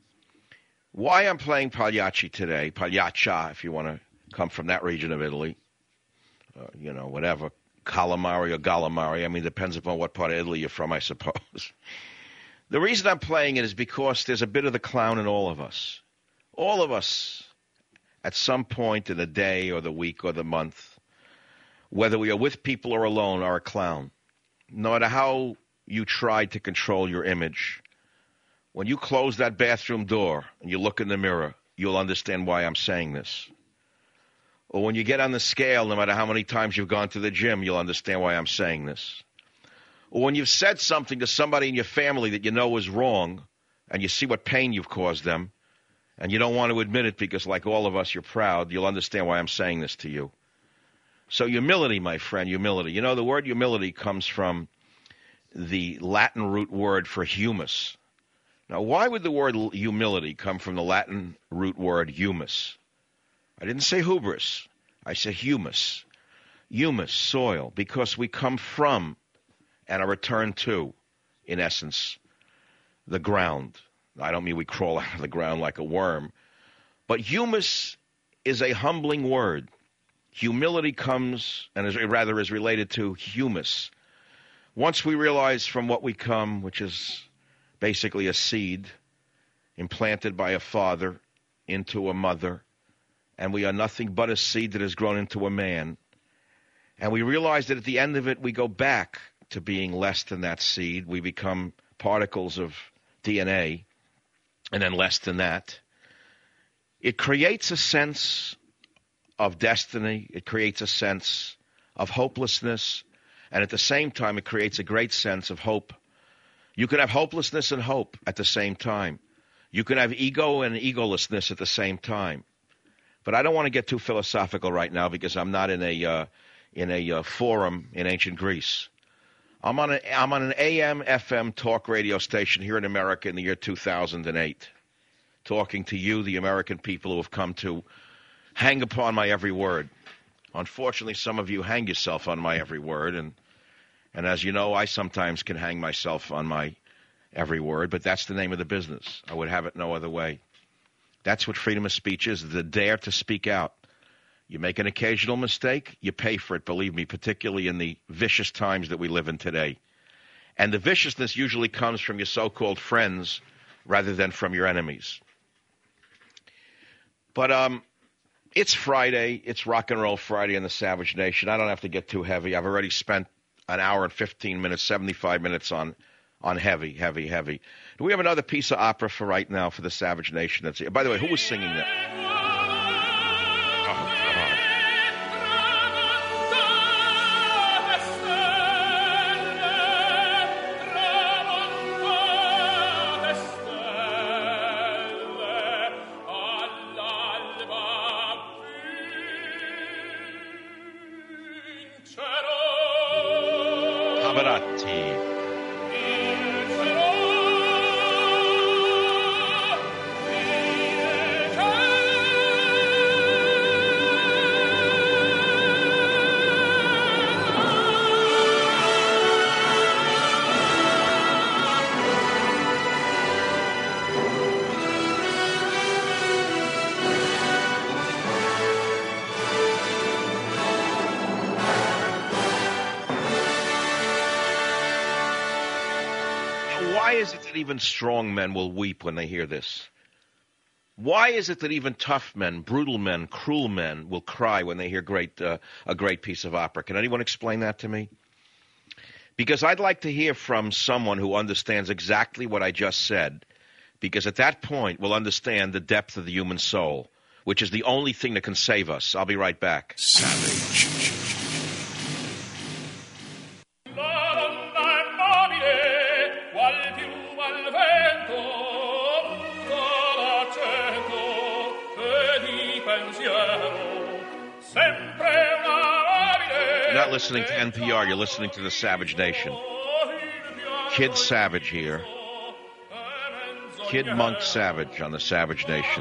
Why I'm playing Pagliacci today, Pagliaccia, if you want to come from that region of Italy, uh, you know, whatever, calamari or galamari, I mean, depends upon what part of Italy you're from, I suppose. The reason I'm playing it is because there's a bit of the clown in all of us. All of us, at some point in the day or the week or the month, whether we are with people or alone, are a clown. No matter how you try to control your image, when you close that bathroom door and you look in the mirror, you'll understand why I'm saying this. Or when you get on the scale, no matter how many times you've gone to the gym, you'll understand why I'm saying this. Or when you've said something to somebody in your family that you know is wrong, and you see what pain you've caused them, and you don't want to admit it because, like all of us, you're proud, you'll understand why I'm saying this to you. So humility, my friend, humility. You know, the word humility comes from the Latin root word for humus. Now, why would the word humility come from the Latin root word humus? I didn't say hubris. I said humus. Humus, soil, because we come from and are returned to, in essence, the ground. I don't mean we crawl out of the ground like a worm, but humus is a humbling word. Humility comes, and is, rather is related to humus. Once we realize from what we come, which is basically a seed implanted by a father into a mother, and we are nothing but a seed that has grown into a man, and we realize that at the end of it we go back to being less than that seed. We become particles of D N A, and then less than that. It creates a sense of destiny. It creates a sense of hopelessness. And at the same time, it creates a great sense of hope. You can have hopelessness and hope at the same time. You can have ego and egolessness at the same time. But I don't want to get too philosophical right now because I'm not in a uh, in a uh, forum in ancient Greece. I'm on, a, I'm on an A M F M talk radio station here in America in the year two thousand eight, talking to you, the American people who have come to hang upon my every word. Unfortunately, some of you hang yourself on my every word, and and as you know, I sometimes can hang myself on my every word, but that's the name of the business. I would have it no other way. That's what freedom of speech is, the dare to speak out. You make an occasional mistake, you pay for it, believe me, particularly in the vicious times that we live in today. And the viciousness usually comes from your so-called friends rather than from your enemies. But um, it's Friday. It's Rock and Roll Friday in the Savage Nation. I don't have to get too heavy. I've already spent an hour and fifteen minutes, seventy-five minutes on on heavy, heavy, heavy. Do we have another piece of opera for right now for the Savage Nation? That's, by the way, who was singing that? Oh, Pavarotti. Why is it that even strong men will weep when they hear this? Why is it that even tough men, brutal men, cruel men will cry when they hear great uh, a great piece of opera? Can anyone explain that to me? Because I'd like to hear from someone who understands exactly what I just said, because at that point we'll understand the depth of the human soul, which is the only thing that can save us. I'll be right back. Savage. You're not listening to N P R, you're listening to the Savage Nation. Kid Savage here. Kid Monk Savage on the Savage Nation.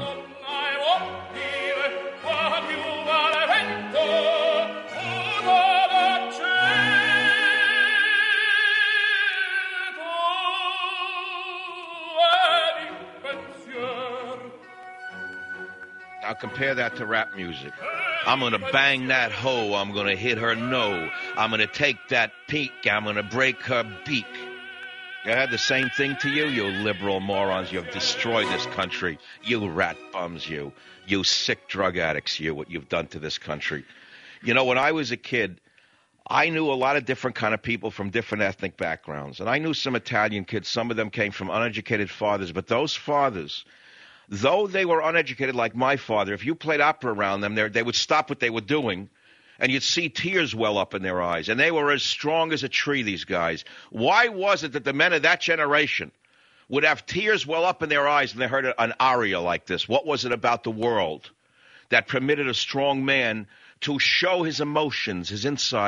Now compare that to rap music. I'm going to bang that hoe. I'm going to hit her no. I'm going to take that peak. I'm going to break her beak. I had the same thing to you, you liberal morons. You have destroyed this country. You rat bums, you. You sick drug addicts, you, what you've done to this country. You know, when I was a kid, I knew a lot of different kind of people from different ethnic backgrounds. And I knew some Italian kids. Some of them came from uneducated fathers. But those fathers, though they were uneducated like my father, if you played opera around them, they would stop what they were doing, and you'd see tears well up in their eyes. And they were as strong as a tree, these guys. Why was it that the men of that generation would have tears well up in their eyes when they heard an aria like this? What was it about the world that permitted a strong man to show his emotions, his inside,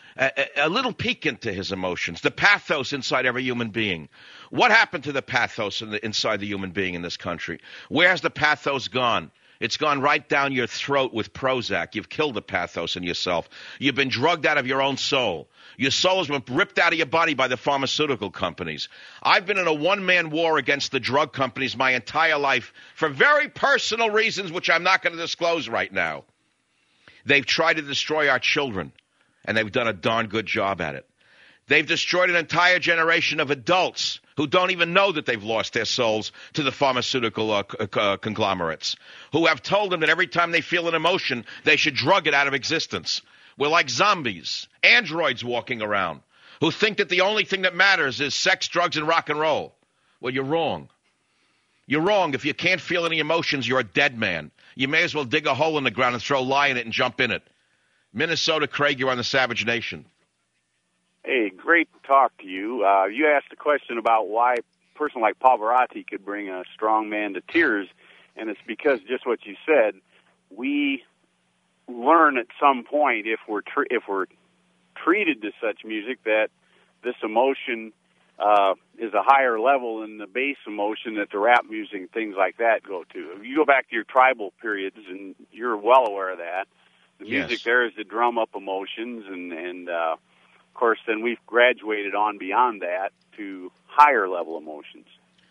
a, a little peek into his emotions, the pathos inside every human being. What happened to the pathos in the, inside the human being in this country? Where has the pathos gone? It's gone right down your throat with Prozac. You've killed the pathos in yourself. You've been drugged out of your own soul. Your soul has been ripped out of your body by the pharmaceutical companies. I've been in a one-man war against the drug companies my entire life for very personal reasons, which I'm not going to disclose right now. They've tried to destroy our children, and they've done a darn good job at it. They've destroyed an entire generation of adults who don't even know that they've lost their souls to the pharmaceutical uh, uh, conglomerates, who have told them that every time they feel an emotion, they should drug it out of existence. We're like zombies, androids walking around, who think that the only thing that matters is sex, drugs, and rock and roll. Well, you're wrong. You're wrong. If you can't feel any emotions, you're a dead man. You may as well dig a hole in the ground and throw lye in it and jump in it. Minnesota, Craig, you're on the Savage Nation. Hey, great to talk to you. Uh, you asked a question about why a person like Pavarotti could bring a strong man to tears, and it's because just what you said, we learn at some point if we're tr- if we're treated to such music that this emotion uh, is a higher level than the base emotion that the rap music and things like that go to. If you go back to your tribal periods, and you're well aware of that, the Yes. music there is to drum up emotions, and, and uh, of course, then we've graduated on beyond that to higher level emotions.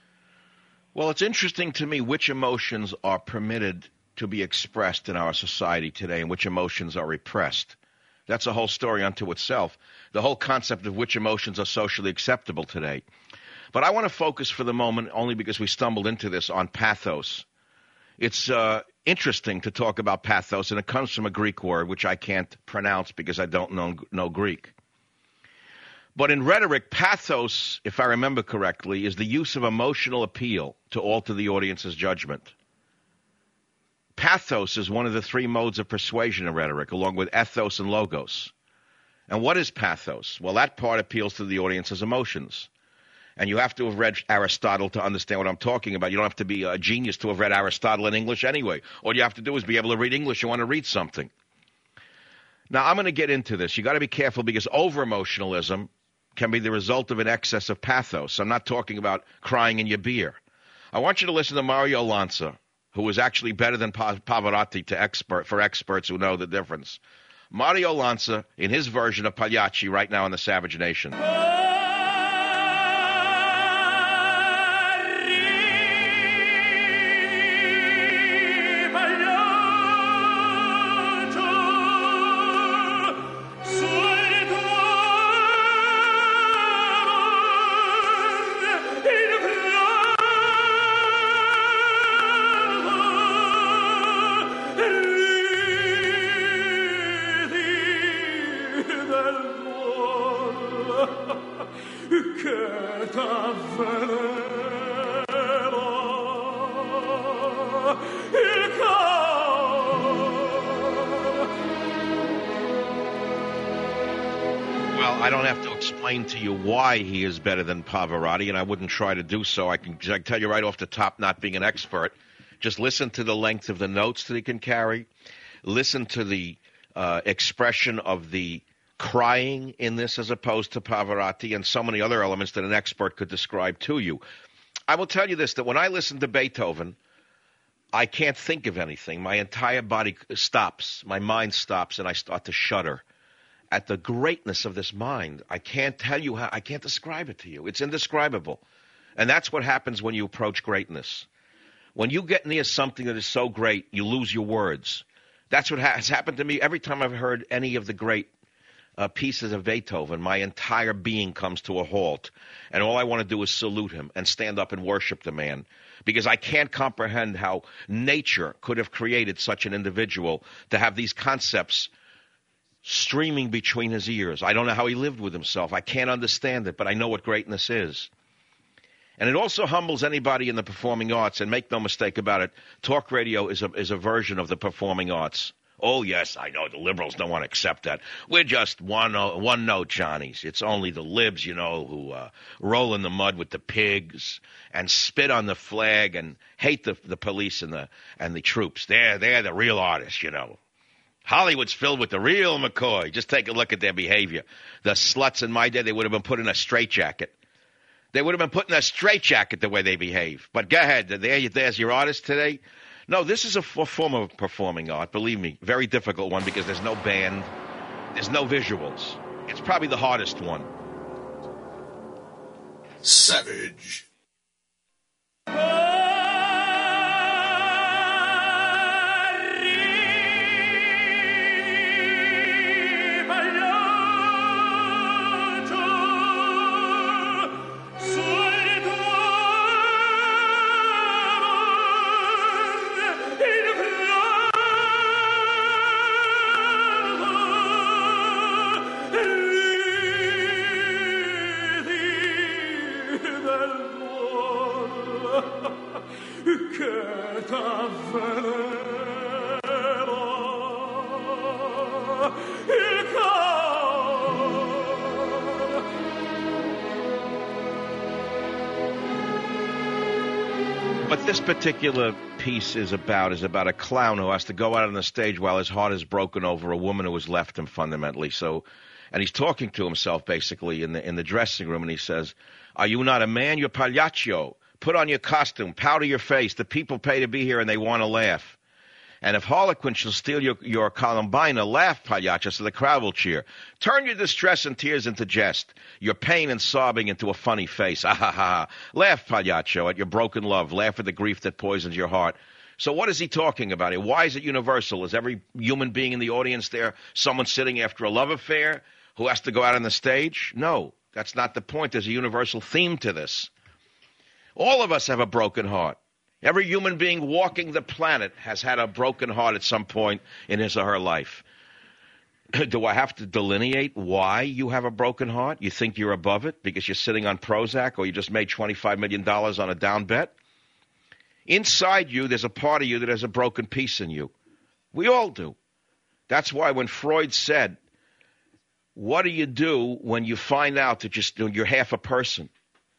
Well, it's interesting to me which emotions are permitted to be expressed in our society today and which emotions are repressed. That's a whole story unto itself, the whole concept of which emotions are socially acceptable today. But I want to focus for the moment, only because we stumbled into this, on pathos. It's uh, interesting to talk about pathos, and it comes from a Greek word, which I can't pronounce because I don't know, know Greek. But in rhetoric, pathos, if I remember correctly, is the use of emotional appeal to alter the audience's judgment. Pathos is one of the three modes of persuasion in rhetoric, along with ethos and logos. And what is pathos? Well, that part appeals to the audience's emotions. And you have to have read Aristotle to understand what I'm talking about. You don't have to be a genius to have read Aristotle in English anyway. All you have to do is be able to read English. You want to read something. Now, I'm going to get into this. You got to be careful because over-emotionalism can be the result of an excess of pathos. I'm not talking about crying in your beer. I want you to listen to Mario Lanza, who is actually better than Pavarotti to expert, for experts who know the difference. Mario Lanza, in his version of Pagliacci, right now on the Savage Nation. I don't have to explain to you why he is better than Pavarotti, and I wouldn't try to do so. I can, I can tell you right off the top, not being an expert, just listen to the length of the notes that he can carry. Listen to the uh, expression of the crying in this as opposed to Pavarotti, and so many other elements that an expert could describe to you. I will tell you this, that when I listen to Beethoven, I can't think of anything. My entire body stops. My mind stops, and I start to shudder at the greatness of this mind. I can't tell you how, I can't describe it to you. It's indescribable. And that's what happens when you approach greatness. When you get near something that is so great, you lose your words. That's what has happened to me every time I've heard any of the great uh, pieces of Beethoven. My entire being comes to a halt. And all I want to do is salute him and stand up and worship the man. Because I can't comprehend how nature could have created such an individual to have these concepts streaming between his ears. I don't know how he lived with himself. I can't understand it, but I know what greatness is. And it also humbles anybody in the performing arts, and make no mistake about it, talk radio is a, is a version of the performing arts. Oh, yes, I know the liberals don't want to accept that. We're just one, one note Johnnies. It's only the libs, you know, who uh, roll in the mud with the pigs and spit on the flag and hate the, the police and the, and the troops. They're, they're the real artists, you know. Hollywood's filled with the real McCoy. Just take a look at their behavior. The sluts in my day, they would have been put in a straitjacket. They would have been put in a straitjacket the way they behave. But go ahead. There, there's your artist today. No, this is a f- form of performing art. Believe me, very difficult one because there's no band. There's no visuals. It's probably the hardest one. Savage. What this particular piece is about is about a clown who has to go out on the stage while his heart is broken over a woman who has left him fundamentally. So, and he's talking to himself basically in the in the dressing room, and he says, "Are you not a man? You're pagliaccio. Put on your costume, powder your face. The people pay to be here, and they want to laugh. And if Harlequin shall steal your, your Columbina, laugh, pagliaccio, so the crowd will cheer. Turn your distress and tears into jest, your pain and sobbing into a funny face. Ah, ha, ha, ha. Laugh, pagliaccio, at your broken love. Laugh at the grief that poisons your heart." So what is he talking about here? Why is it universal? Is every human being in the audience there someone sitting after a love affair who has to go out on the stage? No, that's not the point. There's a universal theme to this. All of us have a broken heart. Every human being walking the planet has had a broken heart at some point in his or her life. Do I have to delineate why you have a broken heart? You think you're above it because you're sitting on Prozac or you just made twenty-five million dollars on a down bet? Inside you, there's a part of you that has a broken piece in you. We all do. That's why when Freud said, what do you do when you find out that you're, you're half a person?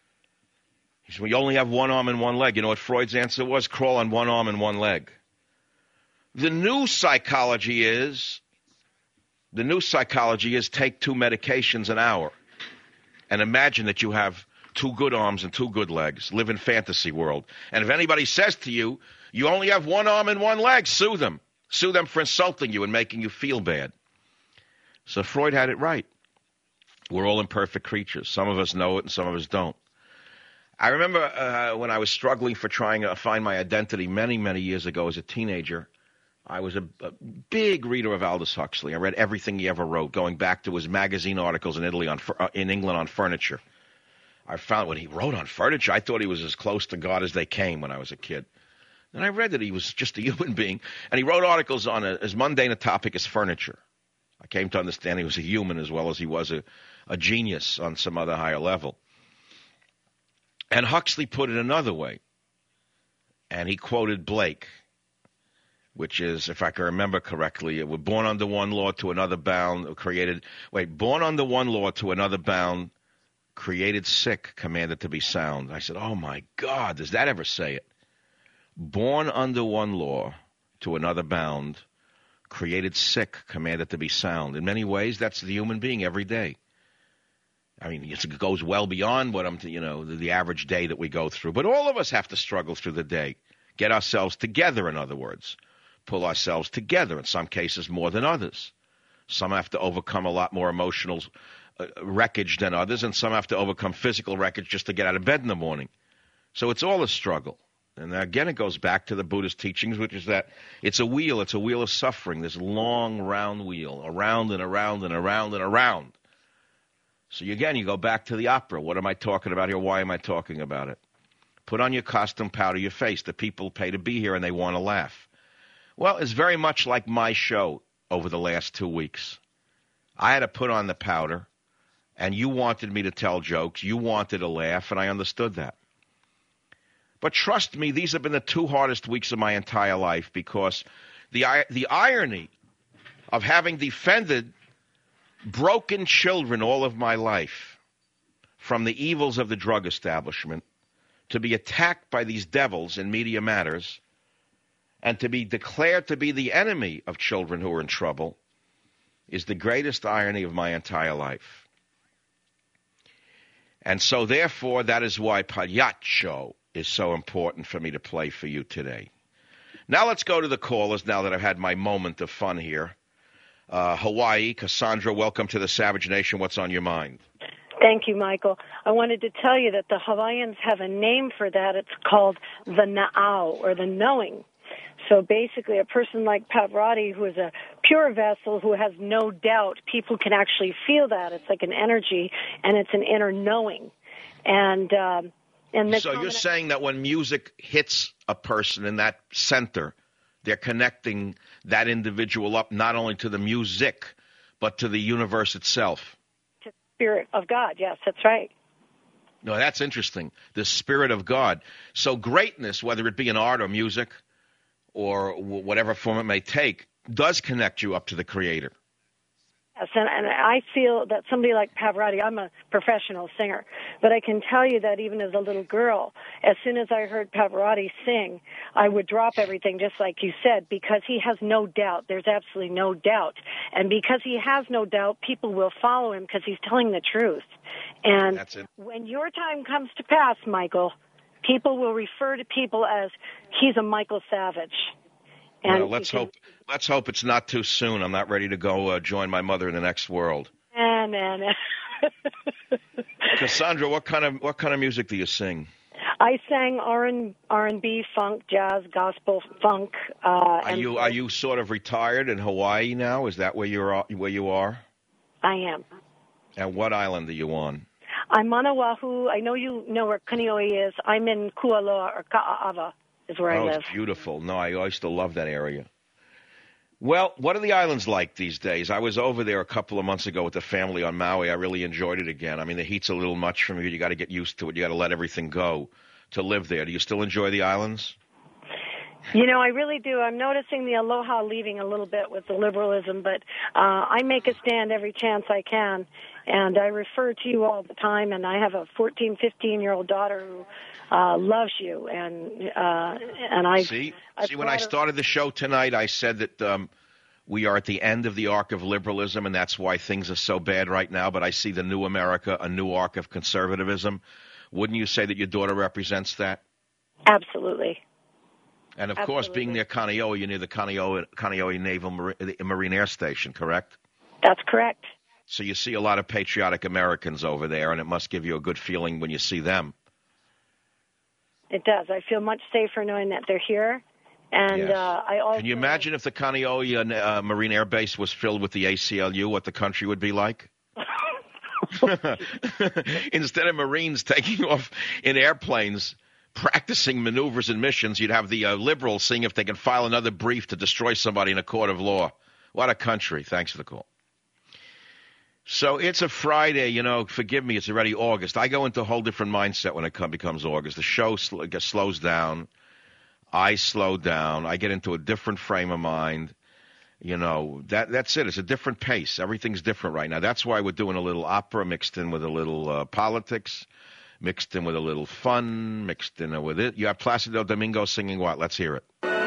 He said, well, you only have one arm and one leg. You know what Freud's answer was? Crawl on one arm and one leg. The new psychology is, the new psychology is take two medications an hour and imagine that you have two good arms and two good legs. Live in fantasy world. And if anybody says to you, you only have one arm and one leg, sue them. Sue them for insulting you and making you feel bad. So Freud had it right. We're all imperfect creatures. Some of us know it and some of us don't. I remember uh, when I was struggling for trying to find my identity many, many years ago as a teenager, I was a, a big reader of Aldous Huxley. I read everything he ever wrote, going back to his magazine articles in Italy on uh, in England on furniture. I found when he wrote on furniture, I thought he was as close to God as they came when I was a kid. And I read that he was just a human being, and he wrote articles on a, as mundane a topic as furniture. I came to understand he was a human as well as he was a, a genius on some other higher level. And Huxley put it another way, and he quoted Blake, which is, if I can remember correctly, it was born under one law to another bound, created, wait, born under one law to another bound, created sick, commanded to be sound. I said, oh my God, does that ever say it? Born under one law to another bound, created sick, commanded to be sound. In many ways, that's the human being every day. I mean, it goes well beyond what I'm, you know, the, the average day that we go through. But all of us have to struggle through the day, get ourselves together, in other words, pull ourselves together, in some cases more than others. Some have to overcome a lot more emotional uh, wreckage than others, and some have to overcome physical wreckage just to get out of bed in the morning. So it's all a struggle. And again, it goes back to the Buddhist teachings, which is that it's a wheel. It's a wheel of suffering, this long, round wheel, around and around and around and around. So again, you go back to the opera. What am I talking about here? Why am I talking about it? Put on your costume, powder your face. The people pay to be here, and they want to laugh. Well, it's very much like my show over the last two weeks. I had to put on the powder, and you wanted me to tell jokes. You wanted to laugh, and I understood that. But trust me, these have been the two hardest weeks of my entire life because the the irony of having defended broken children all of my life from the evils of the drug establishment to be attacked by these devils in Media Matters And to be declared to be the enemy of children who are in trouble is the greatest irony of my entire life. And so, therefore, that is why Pagliaccio is so important for me to play for you today. Now let's go to the callers now that I've had my moment of fun here. Uh, Hawaii, Cassandra, welcome to the Savage Nation. What's on your mind? Thank you, Michael. I wanted to tell you that the Hawaiians have a name for that. It's called the na'au, or the knowing. So basically, a person like Pavarotti, who is a pure vessel, who has no doubt, people can actually feel that. It's like an energy, and it's an inner knowing. And um, and so you're saying that when music hits a person in that center, they're connecting that individual up not only to the music, but to the universe itself. To the Spirit of God, yes, that's right. No, that's interesting. The Spirit of God. So greatness, whether it be in art or music, or whatever form it may take, does connect you up to the Creator. Yes, and, and I feel that somebody like Pavarotti, I'm a professional singer, but I can tell you that even as a little girl, as soon as I heard Pavarotti sing, I would drop everything, just like you said, because he has no doubt. There's absolutely no doubt. And because he has no doubt, people will follow him because he's telling the truth. And That's it. When your time comes to pass, Michael, people will refer to people as, he's a Michael Savage. And well, let's hope. Let's hope it's not too soon. I'm not ready to go uh, join my mother in the next world. Nah, nah, nah. Cassandra, what kind of what kind of music do you sing? I sang R and R and B, funk, jazz, gospel, funk. Uh, are and you are you sort of retired in Hawaii now? Is that where you're where you are? I am. And what island are you on? I'm on Oahu. I know you know where Kaneohe is. I'm in Kualoa, or Ka'ava is where oh, I live. It's beautiful. No, I used to love that area. Well, what are the islands like these days? I was over there a couple of months ago with the family on Maui. I really enjoyed it again. I mean, the heat's a little much for me. You got to get used to it. You got to let everything go to live there. Do you still enjoy the islands? You know, I really do. I'm noticing the aloha leaving a little bit with the liberalism, but uh, I make a stand every chance I can, and I refer to you all the time, and I have a fourteen, fifteen-year-old daughter who uh, loves you, and uh, and I see. See, when I started the show tonight, I said that um, we are at the end of the arc of liberalism, and that's why things are so bad right now, but I see the new America, a new arc of conservatism. Wouldn't you say that your daughter represents that? Absolutely. And, of Absolutely. course, being near Kaneohe, you're near the Kaneohe, Kaneohe Naval Marine, Marine Air Station, correct? That's correct. So you see a lot of patriotic Americans over there, and it must give you a good feeling when you see them. It does. I feel much safer knowing that they're here. And Yes. uh, I also... Can you imagine if the Kaneohe uh, Marine Air Base was filled with the A C L U, what the country would be like? Instead of Marines taking off in airplanes, practicing maneuvers and missions, you'd have the uh, liberals seeing if they can file another brief to destroy somebody in a court of law. What a country. Thanks for the call. So it's a Friday, you know, forgive me, it's already August. I go into a whole different mindset when it come, becomes August. The show sl- slows down. I slow down. I get into a different frame of mind. You know, that that's it. It's a different pace. Everything's different right now. That's why we're doing a little opera mixed in with a little uh, politics, mixed in with a little fun, mixed in with it. You have Placido Domingo singing what? Let's hear it.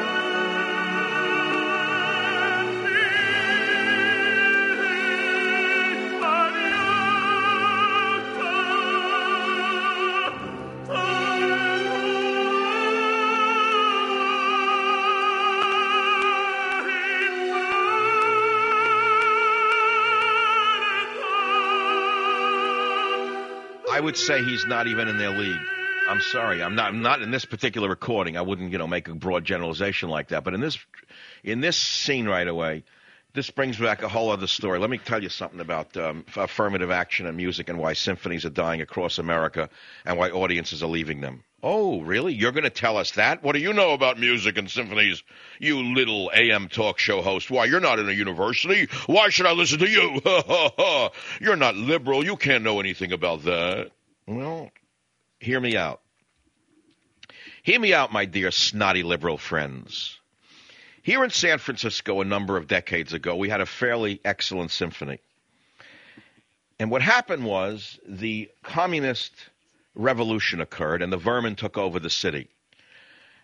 I would say he's not even in their league. I'm sorry. I'm not I'm not in this particular recording. I wouldn't, you know, make a broad generalization like that. But in this in this scene right away, this brings back a whole other story. Let me tell you something about um, affirmative action and music and why symphonies are dying across America and why audiences are leaving them. Oh, really? You're going to tell us that? What do you know about music and symphonies, you little A M talk show host? Why, you're not in a university. Why should I listen to you? You're not liberal. You can't know anything about that. Well, hear me out. Hear me out, my dear snotty liberal friends. Here in San Francisco a number of decades ago, we had a fairly excellent symphony. And what happened was the communist revolution occurred and the vermin took over the city.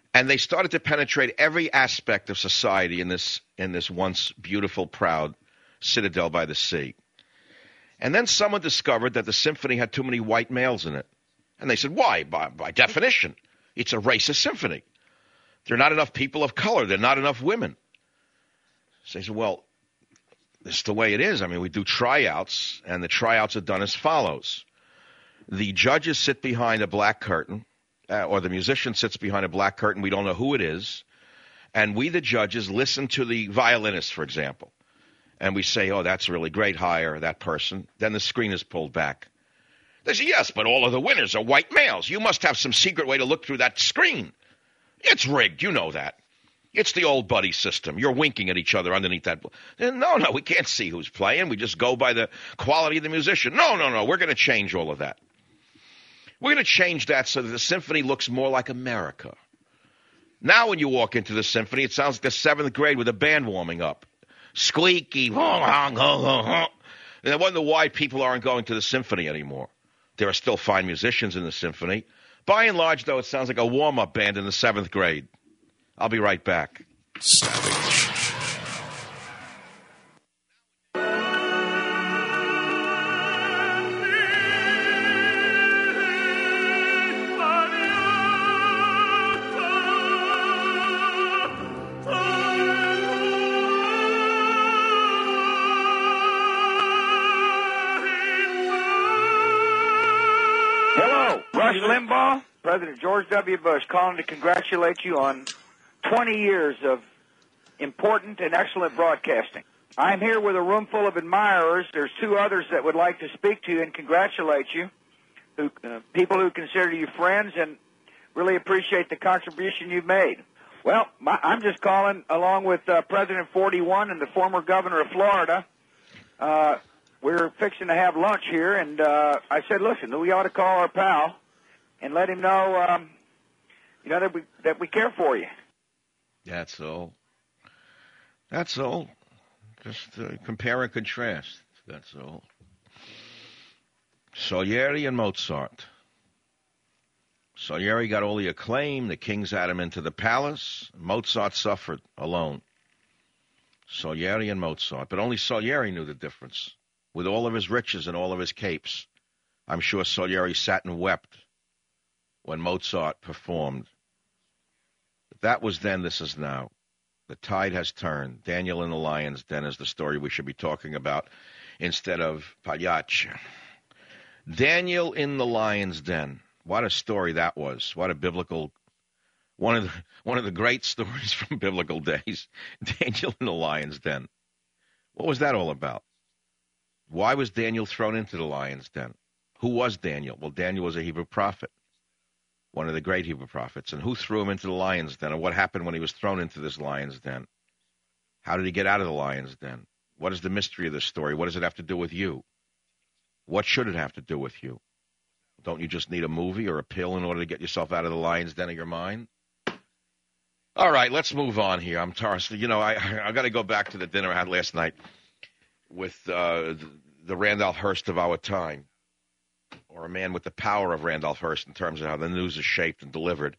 And they started to penetrate every aspect of society in this in this once beautiful, proud citadel by the sea. And then someone discovered that the symphony had too many white males in it. And they said, why? By, by definition, it's a racist symphony. There are not enough people of color. There are not enough women. So they said, well, this is the way it is. I mean, we do tryouts, and the tryouts are done as follows. The judges sit behind a black curtain, uh, or the musician sits behind a black curtain. We don't know who it is. And we, the judges, listen to the violinist, for example. And we say, oh, that's really great, hire that person. Then the screen is pulled back. They say, yes, but all of the winners are white males. You must have some secret way to look through that screen. It's rigged. You know that. It's the old buddy system. You're winking at each other underneath that. No, no, we can't see who's playing. We just go by the quality of the musician. No, no, no, we're going to change all of that. We're going to change that so that the symphony looks more like America. Now when you walk into the symphony, it sounds like the seventh grade with a band warming up. Squeaky. And I wonder why people aren't going to the symphony anymore. There are still fine musicians in the symphony. By and large, though, it sounds like a warm-up band in the seventh grade. I'll be right back. Savage. Hello, Rush Limbaugh, President George W. Bush, calling to congratulate you on twenty years of important and excellent broadcasting. I'm here with a room full of admirers. There's two others that would like to speak to you and congratulate you, who, uh, people who consider you friends and really appreciate the contribution you've made. Well, my, I'm just calling along with uh, President forty-one and the former governor of Florida. Uh, we're fixing to have lunch here, and uh, I said, listen, we ought to call our pal and let him know, um, you know, that we that we care for you. That's all. That's all. Just uh, compare and contrast. That's all. Salieri and Mozart. Salieri got all the acclaim. The kings had him into the palace. Mozart suffered alone. Salieri and Mozart. But only Salieri knew the difference. With all of his riches and all of his capes, I'm sure Salieri sat and wept when Mozart performed. But that was then, this is now. The tide has turned. Daniel in the Lion's Den is the story we should be talking about instead of Pagliacci. Daniel in the Lion's Den. What a story that was. What a biblical, one of the, one of the great stories from biblical days. Daniel in the Lion's Den. What was that all about? Why was Daniel thrown into the Lion's Den? Who was Daniel? Well, Daniel was a Hebrew prophet, one of the great Hebrew prophets. And who threw him into the Lion's Den? And what happened when he was thrown into this Lion's Den? How did he get out of the Lion's Den? What is the mystery of this story? What does it have to do with you? What should it have to do with you? Don't you just need a movie or a pill in order to get yourself out of the Lion's Den of your mind? All right, let's move on here. I'm tired. You know, I I got to go back to the dinner I had last night with uh, the Randolph Hearst of our time, or a man with the power of Randolph Hearst in terms of how the news is shaped and delivered.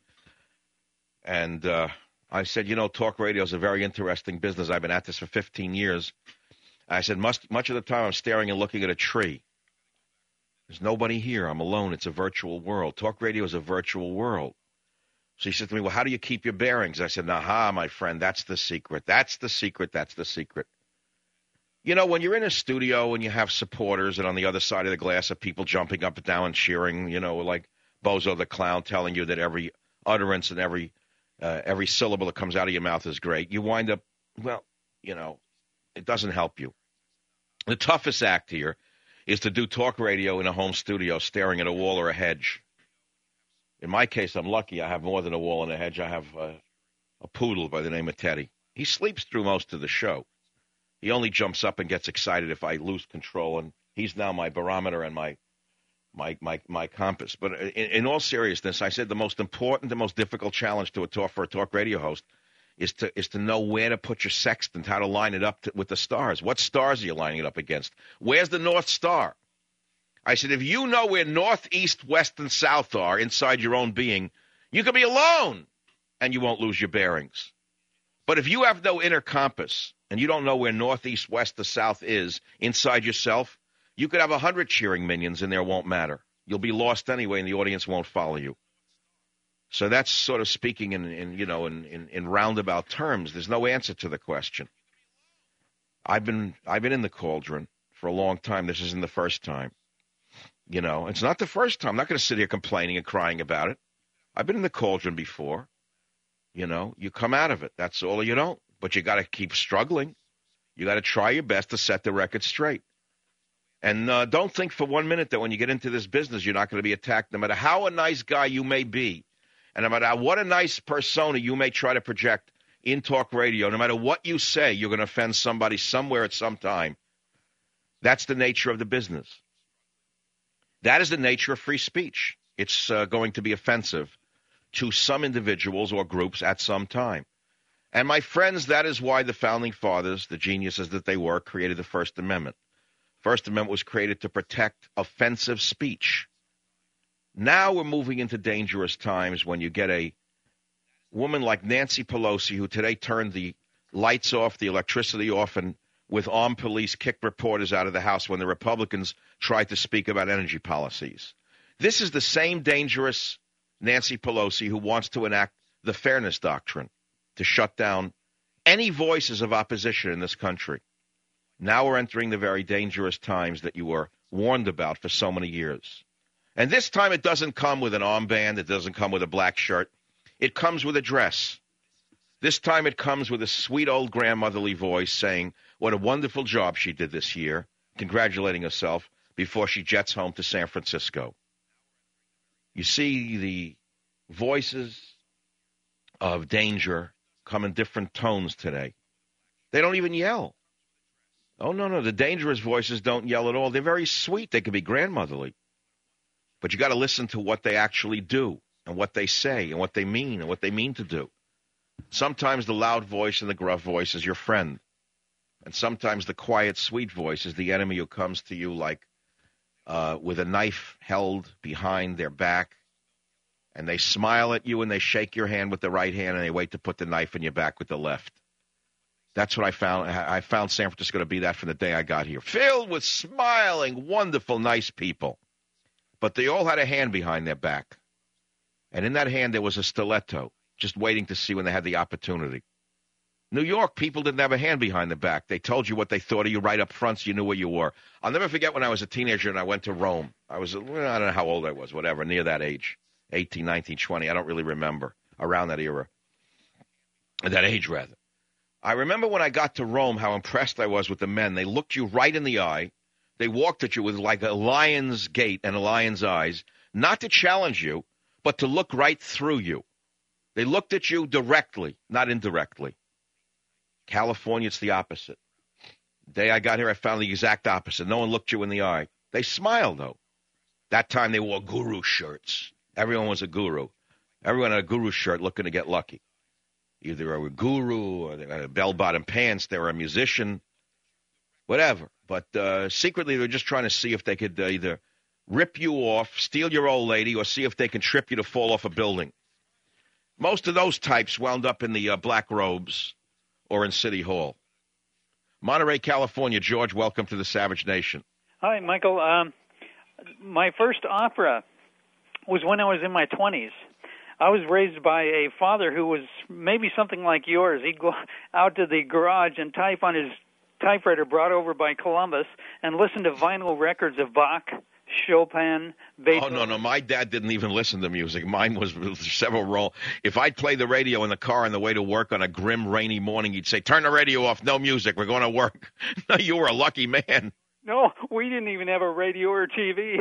And uh, I said, you know, talk radio is a very interesting business. I've been at this for fifteen years. I said, much, much of the time I'm staring and looking at a tree. There's nobody here. I'm alone. It's a virtual world. Talk radio is a virtual world. So he said to me, well, how do you keep your bearings? I said, aha, my friend, that's the secret. That's the secret. That's the secret. You know, when you're in a studio and you have supporters and on the other side of the glass are people jumping up and down and cheering, you know, like Bozo the Clown telling you that every utterance and every uh, every syllable that comes out of your mouth is great, you wind up, well, you know, it doesn't help you. The toughest act here is to do talk radio in a home studio staring at a wall or a hedge. In my case, I'm lucky. I have more than a wall and a hedge. I have uh, a poodle by the name of Teddy. He sleeps through most of the show. He only jumps up and gets excited if I lose control, and he's now my barometer and my my my, my compass. But in, in all seriousness, I said the most important, the most difficult challenge to a talk for a talk radio host is to is to know where to put your sextant, how to line it up to, with the stars. What stars are you lining it up against? Where's the North Star? I said, if you know where north, east, west, and south are inside your own being, you could be alone. and you won't lose your bearings. But if you have no inner compass and you don't know where north, east, west, or south is inside yourself, you could have a hundred cheering minions and there won't matter. You'll be lost anyway, and the audience won't follow you. So that's sort of speaking in, in you know, in, in, in roundabout terms. There's no answer to the question. I've been I've been in the cauldron for a long time. This isn't the first time. You know, it's not the first time. I'm not going to sit here complaining and crying about it. I've been in the cauldron before. You know, you come out of it. That's all you don't. But you got to keep struggling. You got to try your best to set the record straight. And uh, don't think for one minute that when you get into this business, you're not going to be attacked, no matter how a nice guy you may be, and no matter what a nice persona you may try to project in talk radio, no matter what you say, you're going to offend somebody somewhere at some time. That's the nature of the business. That is the nature of free speech. It's uh, going to be offensive to some individuals or groups at some time. And my friends, that is why the Founding Fathers, the geniuses that they were, created the First Amendment. First Amendment was created to protect offensive speech. Now we're moving into dangerous times when you get a woman like Nancy Pelosi, who today turned the lights off, the electricity off, and with armed police kicked reporters out of the House when the Republicans tried to speak about energy policies. This is the same dangerous Nancy Pelosi who wants to enact the Fairness Doctrine to shut down any voices of opposition in this country. Now we're entering the very dangerous times that you were warned about for so many years. And this time it doesn't come with an armband. It doesn't come with a black shirt. It comes with a dress. This time it comes with a sweet old grandmotherly voice saying what a wonderful job she did this year, congratulating herself before she jets home to San Francisco. You see, the voices of danger come in different tones today. They don't even yell. Oh, no, no, the dangerous voices don't yell at all. They're very sweet. They can be grandmotherly. But you got to listen to what they actually do and what they say and what they mean and what they mean to do. Sometimes the loud voice and the gruff voice is your friend. And sometimes the quiet, sweet voice is the enemy who comes to you like uh, with a knife held behind their back. And they smile at you and they shake your hand with the right hand and they wait to put the knife in your back with the left. That's what I found. I found San Francisco to be that from the day I got here. Filled with smiling, wonderful, nice people. But they all had a hand behind their back. And in that hand there was a stiletto, just waiting to see when they had the opportunity. New York, people didn't have a hand behind the back. They told you what they thought of you right up front so you knew where you were. I'll never forget when I was a teenager and I went to Rome. I was, I don't know how old I was, whatever, near that age, eighteen, nineteen, twenty. I don't really remember, around that era, that age rather. I remember when I got to Rome how impressed I was with the men. They looked you right in the eye. They walked at you with like a lion's gait and a lion's eyes, not to challenge you, but to look right through you. They looked at you directly, not indirectly. California, it's the opposite. The day I got here, I found the exact opposite. No one looked you in the eye. They smiled, though. That time they wore guru shirts. Everyone was a guru. Everyone had a guru shirt looking to get lucky. Either a guru or they had bell-bottom pants. They were a musician, whatever. But uh, secretly, they were just trying to see if they could uh, either rip you off, steal your old lady, or see if they can trip you to fall off a building. Most of those types wound up in the uh, black robes or in City Hall. Monterey, California. George, welcome to the Savage Nation. Hi, Michael. Um, my first opera was when I was in my twenties. I was raised by a father who was maybe something like yours. He'd go out to the garage and type on his typewriter brought over by Columbus and listen to vinyl records of Bach, Chopin, Beethoven. Oh, no, no, my dad didn't even listen to music. Mine was several roll. If I'd play the radio in the car on the way to work on a grim, rainy morning, he'd say, turn the radio off, no music, we're going to work. No, you were a lucky man. No, we didn't even have a radio or T V.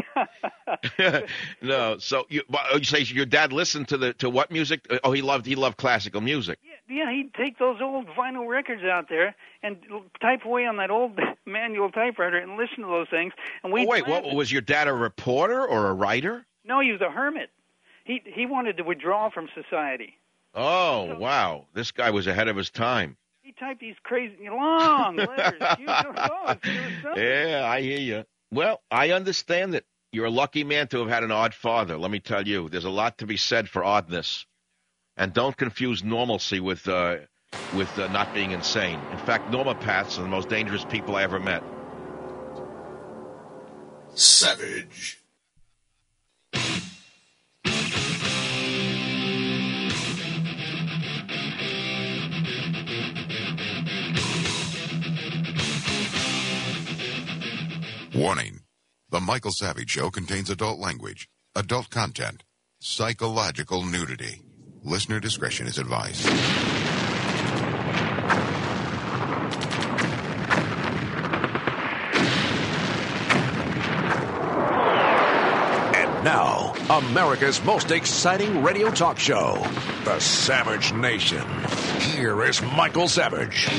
No, so you, you say your dad listened to the to what music? Oh, he loved he loved classical music. Yeah, yeah, he'd take those old vinyl records out there and type away on that old manual typewriter and listen to those things. And we. Oh, wait, what was your dad, a reporter or a writer? No, he was a hermit. He he wanted to withdraw from society. Oh, wow, this guy was ahead of his time. He typed these crazy long letters. You don't know. Yeah, I hear you. Well, I understand that you're a lucky man to have had an odd father. Let me tell you, there's a lot to be said for oddness. And don't confuse normalcy with uh, with uh, not being insane. In fact, normopaths are the most dangerous people I ever met. Savage. Warning. The Michael Savage Show contains adult language, adult content, psychological nudity. Listener discretion is advised. And now, America's most exciting radio talk show, The Savage Nation. Here is Michael Savage.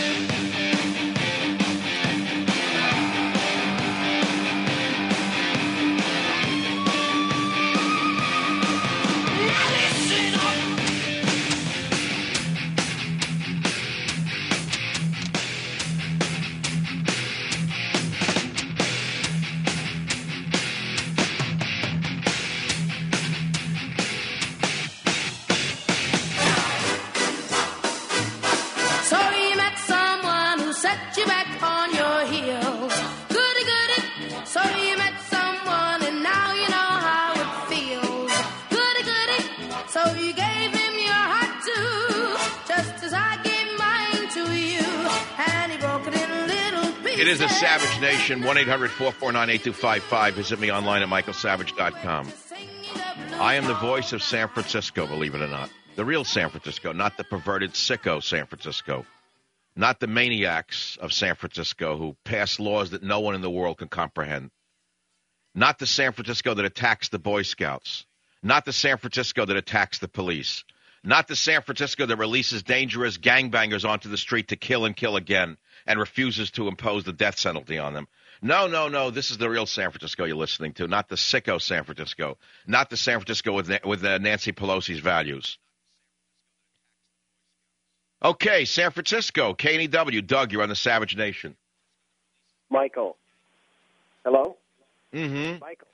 It is the Savage Nation, one eight hundred four four nine eight two five five. Visit me online at michael savage dot com. I am the voice of San Francisco, believe it or not. The real San Francisco, not the perverted sicko San Francisco. Not the maniacs of San Francisco who pass laws that no one in the world can comprehend. Not the San Francisco that attacks the Boy Scouts. Not the San Francisco that attacks the police. Not the San Francisco that releases dangerous gangbangers onto the street to kill and kill again and refuses to impose the death penalty on them. No, no, no. This is the real San Francisco you're listening to, not the sicko San Francisco, not the San Francisco with with uh, Nancy Pelosi's values. Okay, San Francisco, K N E W. Doug, you're on the Savage Nation. Michael. Hello? Mm-hmm. Michael.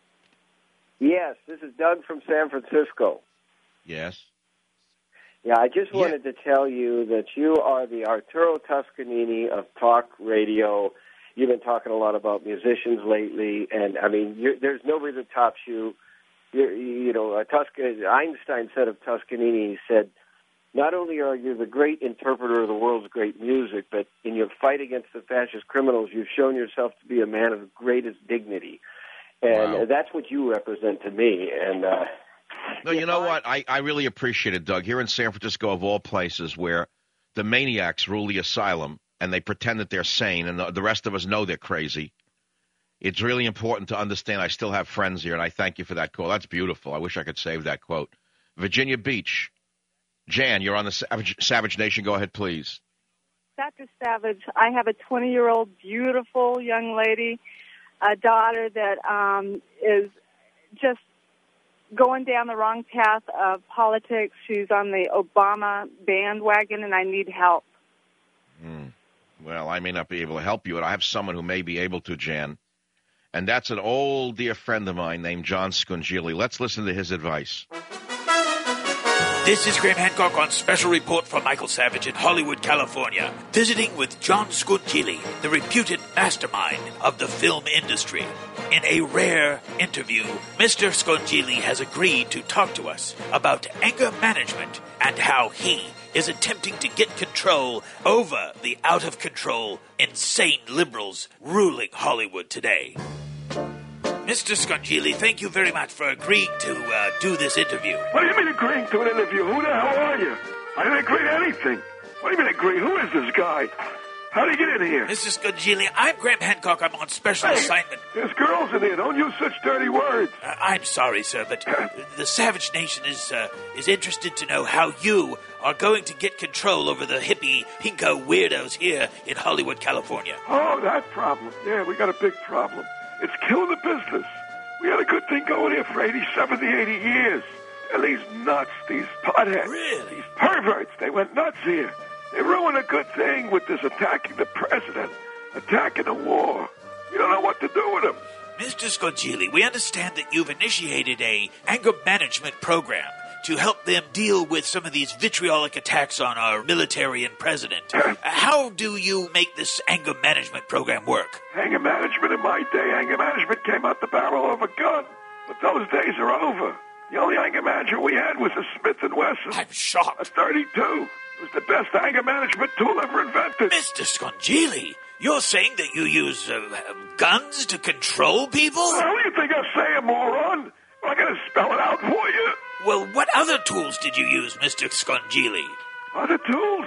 Yes, this is Doug from San Francisco. Yes. Yeah, I just wanted yeah. to tell you that you are the Arturo Toscanini of talk radio. You've been talking a lot about musicians lately, and, I mean, you're, there's nobody that tops you. You're, you know, uh, Tosca, Einstein said of Toscanini, he said, not only are you the great interpreter of the world's great music, but in your fight against the fascist criminals, you've shown yourself to be a man of the greatest dignity. And wow. that's what you represent to me. And uh, no, you know what? I, I really appreciate it, Doug. Here in San Francisco, of all places, where the maniacs rule the asylum and they pretend that they're sane and the, the rest of us know they're crazy, it's really important to understand I still have friends here, and I thank you for that call. That's beautiful. I wish I could save that quote. Virginia Beach. Jan, you're on the Savage, Savage Nation. Go ahead, please. Doctor Savage, I have a twenty-year-old beautiful young lady, a daughter that um, is just going down the wrong path of politics. She's on the Obama bandwagon, and I need help. Mm. Well, I may not be able to help you, but I have someone who may be able to, Jan. And that's an old dear friend of mine named John Scungili. Let's listen to his advice. This is Graham Hancock on special report from Michael Savage in Hollywood, California, visiting with John Scungili, the reputed mastermind of the film industry. In a rare interview, Mister Scungili has agreed to talk to us about anger management and how he is attempting to get control over the out-of-control, insane liberals ruling Hollywood today. Mister Scungili, thank you very much for agreeing to uh, do this interview. What do you mean agreeing to an interview? Who the hell are you? I didn't agree to anything. What do you mean agree? Who is this guy? How did he get in here? Mister Scungili, I'm Graham Hancock. I'm on special hey, assignment. There's girls in here. Don't use such dirty words. Uh, I'm sorry, sir, but the Savage Nation is uh, is interested to know how you are going to get control over the hippie, pinko weirdos here in Hollywood, California. Oh, that problem. Yeah, we got a big problem. It's killing the business. We had a good thing going here for eighty, seventy, eighty years. And these nuts, these potheads, really? These perverts, they went nuts here. They ruined a good thing with this attacking the president, attacking the war. We don't know what to do with them. Mister Scungili, we understand that you've initiated a anger management program to help them deal with some of these vitriolic attacks on our military and president. Uh, how do you make this anger management program work? Anger management in my day, anger management came out the barrel of a gun. But those days are over. The only anger management we had was a Smith and Wesson. I'm shocked. A thirty-two. It was the best anger management tool ever invented. Mister Scongili, you're saying that you use uh, guns to control people? What do you think I'm saying, moron? I'm going to spell it out for you. Well, what other tools did you use, Mister Scongili? Other tools?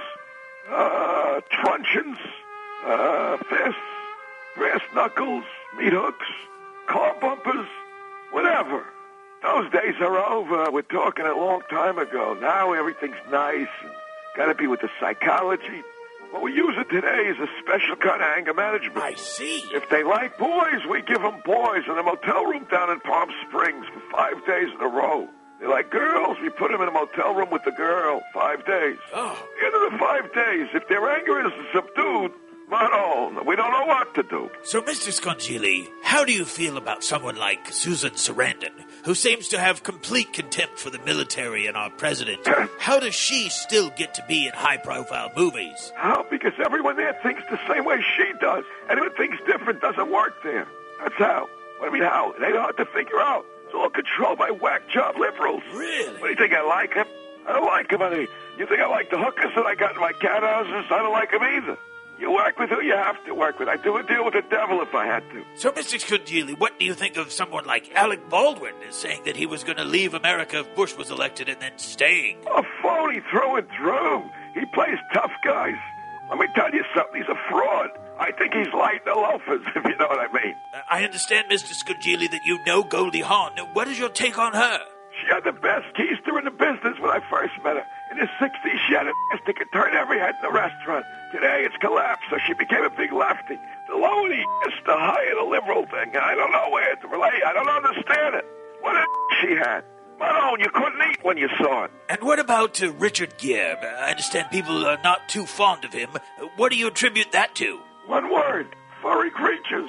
Uh, truncheons, uh, fists, brass knuckles, meat hooks, car bumpers, whatever. Those days are over. We're talking a long time ago. Now everything's nice and got to be with the psychology. What we use it today is a special kind of anger management. I see. If they like boys, we give them boys in a motel room down in Palm Springs for five days in a row. They like girls, we put them in a motel room with the girl, five days. Oh. At the end of the five days, if their anger is subdued, Manon, we don't know what to do. So, Mister Scongili, how do you feel about someone like Susan Sarandon, who seems to have complete contempt for the military and our president? How does she still get to be in high-profile movies? How? Because everyone there thinks the same way she does. Anyone thinks different doesn't work there. That's how. What do you mean how? It ain't hard to figure out. It's all controlled by whack-job liberals. Really? What do you think, I like him? I don't like him any. You think I like the hookers that I got in my cat houses? I don't like him either. You work with who you have to work with. I do a deal with the devil if I had to. So, Mister Scongili, what do you think of someone like Alec Baldwin saying that he was going to leave America if Bush was elected and then staying? A phony through and through. He plays tough guys. Let me tell you something. He's a fraud. I think he's light the loafers, if you know what I mean. Uh, I understand, Mister Scongili, that you know Goldie Hawn. What is your take on her? She had the best keister in the business when I first met her. In the sixties, she had a that could turn every head in the restaurant. Today, it's collapsed, so she became a big lefty. The lower the is, the higher the liberal thing. I don't know where to relate. I don't understand it. What a she had. Manon, you couldn't eat when you saw it. And what about uh, Richard Gere? I understand people are not too fond of him. What do you attribute that to? One word. Furry creatures.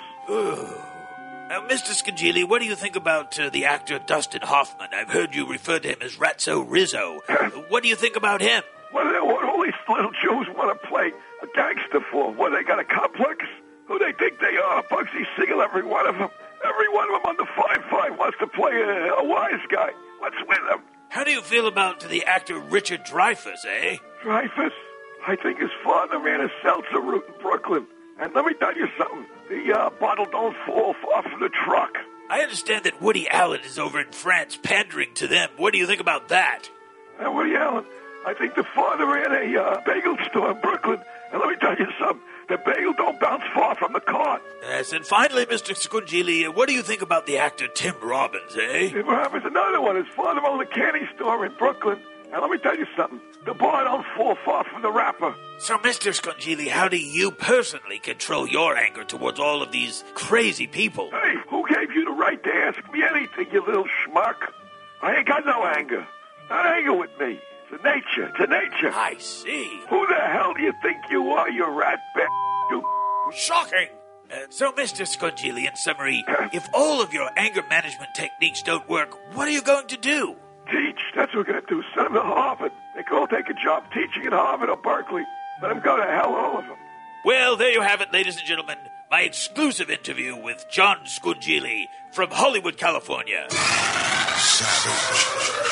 Now, Mister Scongili, what do you think about uh, the actor Dustin Hoffman? I've heard you refer to him as Ratso Rizzo. What do you think about him? What do what all these little Jews want to play a gangster for? What, they got a complex? Who they think they are? Bugsy Siegel, every one of them. Every one of them under five five wants to play a, a wise guy. What's with them? How do you feel about the actor Richard Dreyfuss, eh? Dreyfuss? I think his father ran a seltzer route in Brooklyn. And let me tell you something. The uh, bottle don't fall far from the truck. I understand that Woody Allen is over in France pandering to them. What do you think about that? Uh, Woody Allen, I think the father ran a uh, bagel store in Brooklyn. And let me tell you something. The bagel don't bounce far from the cart. Yes, and finally, Mister Scongili, what do you think about the actor Tim Robbins, eh? Tim Robbins, another one. His father owned a candy store in Brooklyn. And let me tell you something. The bar don't fall far from the wrapper. So, Mister Scongili, how do you personally control your anger towards all of these crazy people? Hey, who gave you the right to ask me anything, you little schmuck? I ain't got no anger. Not anger with me. It's a nature. It's a nature. I see. Who the hell do you think you are, you rat b****, you... Shocking! Uh, so, Mister Scongili, in summary, if all of your anger management techniques don't work, what are you going to do? Teach. That's what we're going to do. Send them to Harvard. They can all take a job teaching at Harvard or Berkeley. Let them go to hell, all of them. Well, there you have it, ladies and gentlemen. My exclusive interview with John Scongili from Hollywood, California. Savage.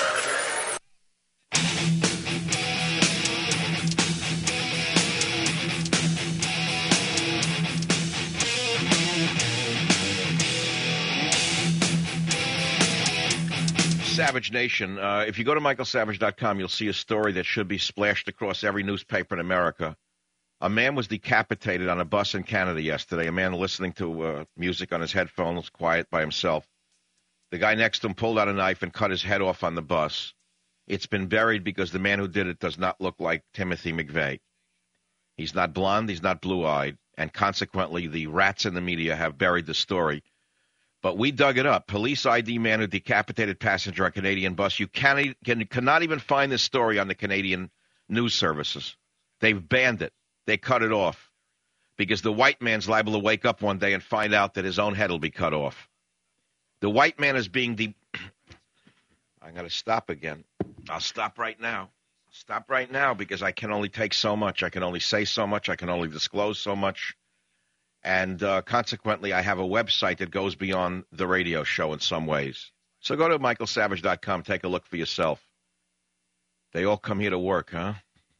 Savage Nation. Uh, if you go to michael savage dot com, you'll see a story that should be splashed across every newspaper in America. A man was decapitated on a bus in Canada yesterday, a man listening to uh, music on his headphones, quiet by himself. The guy next to him pulled out a knife and cut his head off on the bus. It's been buried because the man who did it does not look like Timothy McVeigh. He's not blonde, he's not blue-eyed, and consequently the rats in the media have buried the story. But we dug it up. Police I D man who decapitated passenger on Canadian bus. You cannot, can, cannot even find this story on the Canadian news services. They've banned it. They cut it off because the white man's liable to wake up one day and find out that his own head will be cut off. The white man is being de- I'm going to stop again. I'll stop right now. Stop right now because I can only take so much. I can only say so much. I can only disclose so much. And uh, consequently, I have a website that goes beyond the radio show in some ways. So go to michael savage dot com. Take a look for yourself. They all come here to work, huh?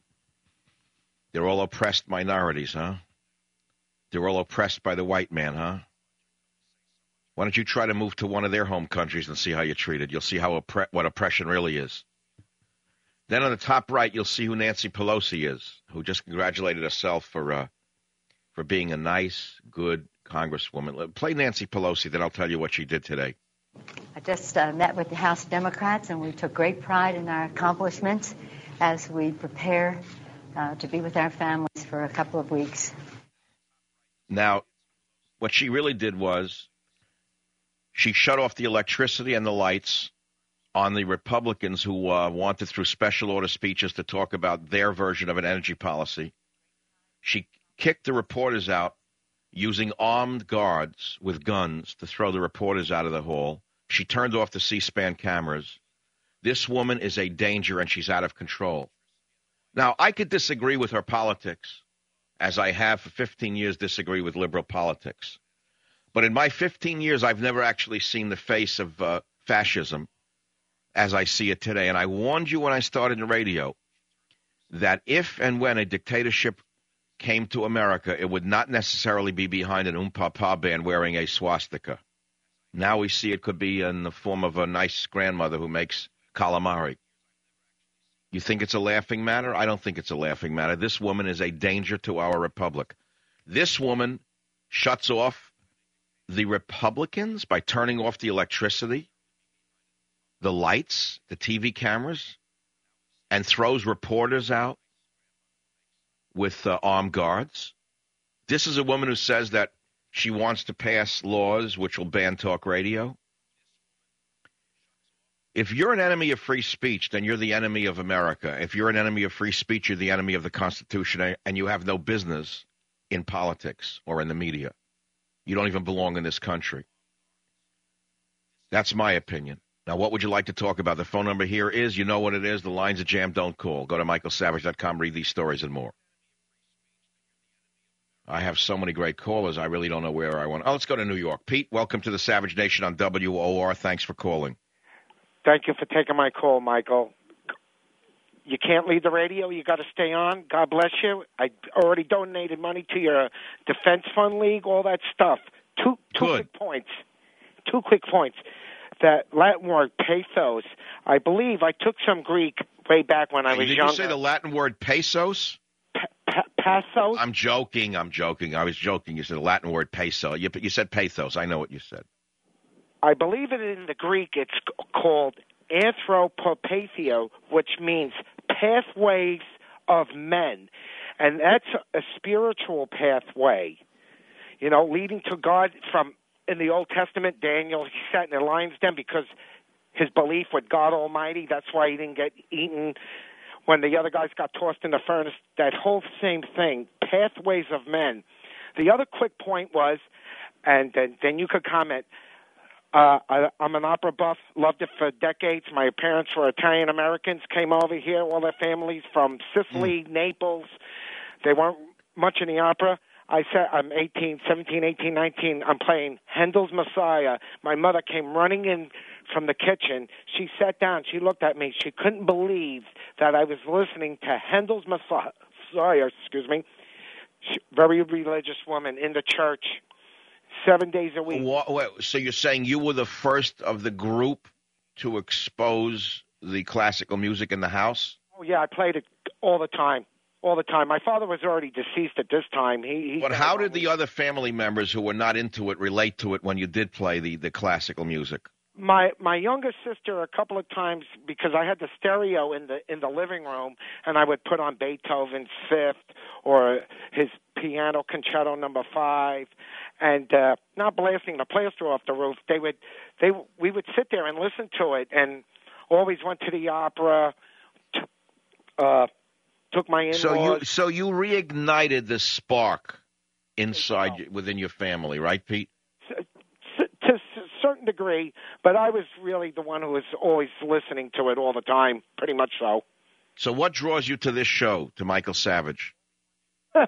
They're all oppressed minorities, huh? They're all oppressed by the white man, huh? Why don't you try to move to one of their home countries and see how you're treated? You'll see how oppre- what oppression really is. Then on the top right, you'll see who Nancy Pelosi is, who just congratulated herself for uh, for being a nice, good congresswoman. Play Nancy Pelosi, then I'll tell you what she did today. I just uh, met with the House Democrats, and we took great pride in our accomplishments as we prepare uh, to be with our families for a couple of weeks. Now, what she really did was she shut off the electricity and the lights on the Republicans who uh, wanted, through special order speeches, to talk about their version of an energy policy. She kicked the reporters out using armed guards with guns to throw the reporters out of the hall. She turned off the C-SPAN cameras. This woman is a danger, and she's out of control. Now, I could disagree with her politics, as I have for fifteen years disagree with liberal politics. But in my fifteen years, I've never actually seen the face of uh, fascism as I see it today. And I warned you when I started in radio that if and when a dictatorship came to America, it would not necessarily be behind an Oom-Pah-Pah band wearing a swastika. Now we see it could be in the form of a nice grandmother who makes calamari. You think it's a laughing matter? I don't think it's a laughing matter. This woman is a danger to our republic. This woman shuts off the Republicans by turning off the electricity, the lights, the T V cameras, and throws reporters out with uh, armed guards. This is a woman who says that she wants to pass laws which will ban talk radio. If you're an enemy of free speech, then you're the enemy of America. If you're an enemy of free speech, you're the enemy of the Constitution, and you have no business in politics or in the media. You don't even belong in this country. That's my opinion. Now, what would you like to talk about? The phone number here is, you know what it is, the lines are jammed, don't call. Go to michael savage dot com, read these stories and more. I have so many great callers, I really don't know where I want. Oh, let's go to New York. Pete, welcome to the Savage Nation on W O R. Thanks for calling. Thank you for taking my call, Michael. You can't leave the radio. You got to stay on. God bless you. I already donated money to your Defense Fund League, all that stuff. Two, two quick points. Two quick points. That Latin word, pathos, I believe I took some Greek way back when I was Did younger. you say the Latin word pesos? Pa- pathos? I'm joking. I'm joking. I was joking. You said the Latin word peso. You, you said pathos. I know what you said. I believe it in the Greek. It's called anthropopathio, which means pathways of men. And that's a spiritual pathway, you know, leading to God. From in the Old Testament, Daniel, he sat in the lion's den because his belief with God Almighty. That's why he didn't get eaten when the other guys got tossed in the furnace. That whole same thing, pathways of men. The other quick point was, and then, then you could comment, Uh, I, I'm an opera buff, loved it for decades. My parents were Italian-Americans, came over here, all their families from Sicily, mm. Naples. They weren't much in the opera. I said, I'm eighteen, seventeen, eighteen, nineteen. I'm playing Handel's Messiah. My mother came running in from the kitchen. She sat down. She looked at me. She couldn't believe that I was listening to Handel's Messiah, excuse me. She, very religious woman in the church. Seven days a week. What, wait, so you're saying you were the first of the group to expose the classical music in the house? Oh, yeah, I played it all the time, all the time. My father was already deceased at this time. He, he But how did the other family members who were not into it relate to it when you did play the, the classical music? My my younger sister, a couple of times, because I had the stereo in the in the living room, and I would put on Beethoven's Fifth or his Piano Concerto Number Five, and uh, not blasting the plaster off the roof. They would they we would sit there and listen to it, and always went to the opera. T- uh, took my in-laws. So you so you reignited the spark inside you, within your family, right, Pete? To a certain certain degree, but I was really the one who was always listening to it all the time, pretty much so. So what draws you to this show, to Michael Savage? I,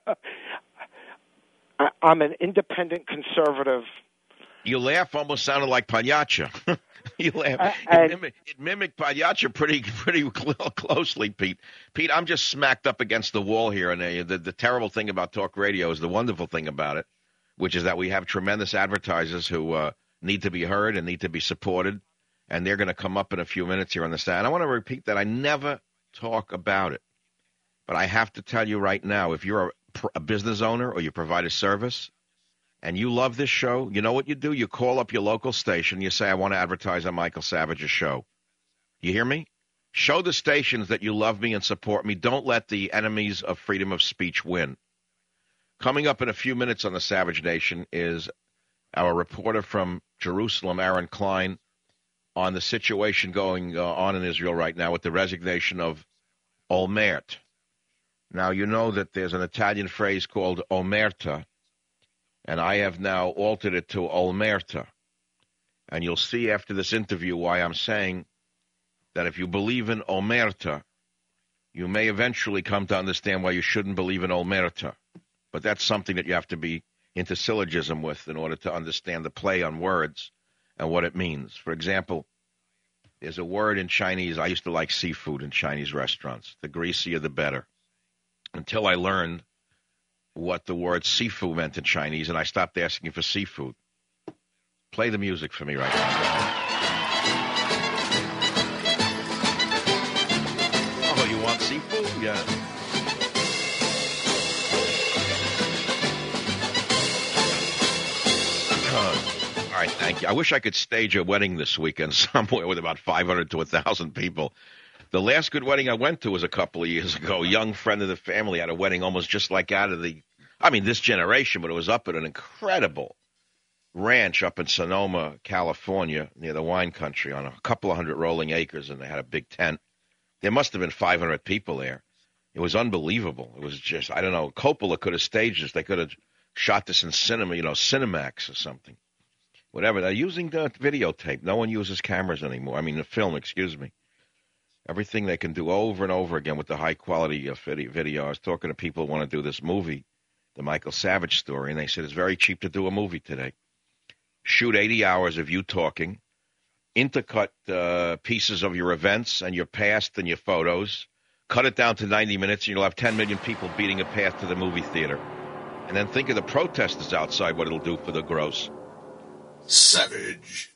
I'm an independent conservative. You laugh almost sounded like Pagliaccia. You laugh. Uh, it, mimicked, it mimicked Pagliaccia pretty pretty closely, Pete. Pete, I'm just smacked up against the wall here, and the, the, the terrible thing about talk radio is the wonderful thing about it, which is that we have tremendous advertisers who uh, need to be heard and need to be supported, and they're going to come up in a few minutes here on the stand. I want to repeat that I never talk about it, but I have to tell you right now, if you're a, a business owner or you provide a service, and you love this show, you know what you do? You call up your local station. You say, I want to advertise on Michael Savage's show. You hear me? Show the stations that you love me and support me. Don't let the enemies of freedom of speech win. Coming up in a few minutes on the Savage Nation is our reporter from Jerusalem, Aaron Klein, on the situation going uh, on in Israel right now with the resignation of Olmert. Now, you know that there's an Italian phrase called omerta, and I have now altered it to Olmerta. And you'll see after this interview why I'm saying that if you believe in Omerta, you may eventually come to understand why you shouldn't believe in Olmerta. But that's something that you have to be into syllogism with in order to understand the play on words and what it means. For example, there's a word in Chinese. I used to like seafood in Chinese restaurants. The greasier, the better. Until I learned what the word sifu meant in Chinese, and I stopped asking for seafood. Play the music for me right now. Oh, you want seafood? Yeah. Uh, all right, thank you. I wish I could stage a wedding this weekend somewhere with about five hundred to one thousand people. The last good wedding I went to was a couple of years ago. A young friend of the family had a wedding almost just like out of the, I mean, this generation, but it was up at an incredible ranch up in Sonoma, California, near the wine country, on a couple of hundred rolling acres, and they had a big tent. There must have been five hundred people there. It was unbelievable. It was just, I don't know, Coppola could have staged this. They could have shot this in cinema, you know, Cinemax or something. Whatever. They're using the videotape. No one uses cameras anymore. I mean, the film, excuse me. Everything they can do over and over again with the high-quality uh, video. I was talking to people who want to do this movie, the Michael Savage story, and they said it's very cheap to do a movie today. Shoot eighty hours of you talking, intercut uh, pieces of your events and your past and your photos, cut it down to ninety minutes, and you'll have ten million people beating a path to the movie theater. And then think of the protesters outside, what it'll do for the gross. Savage.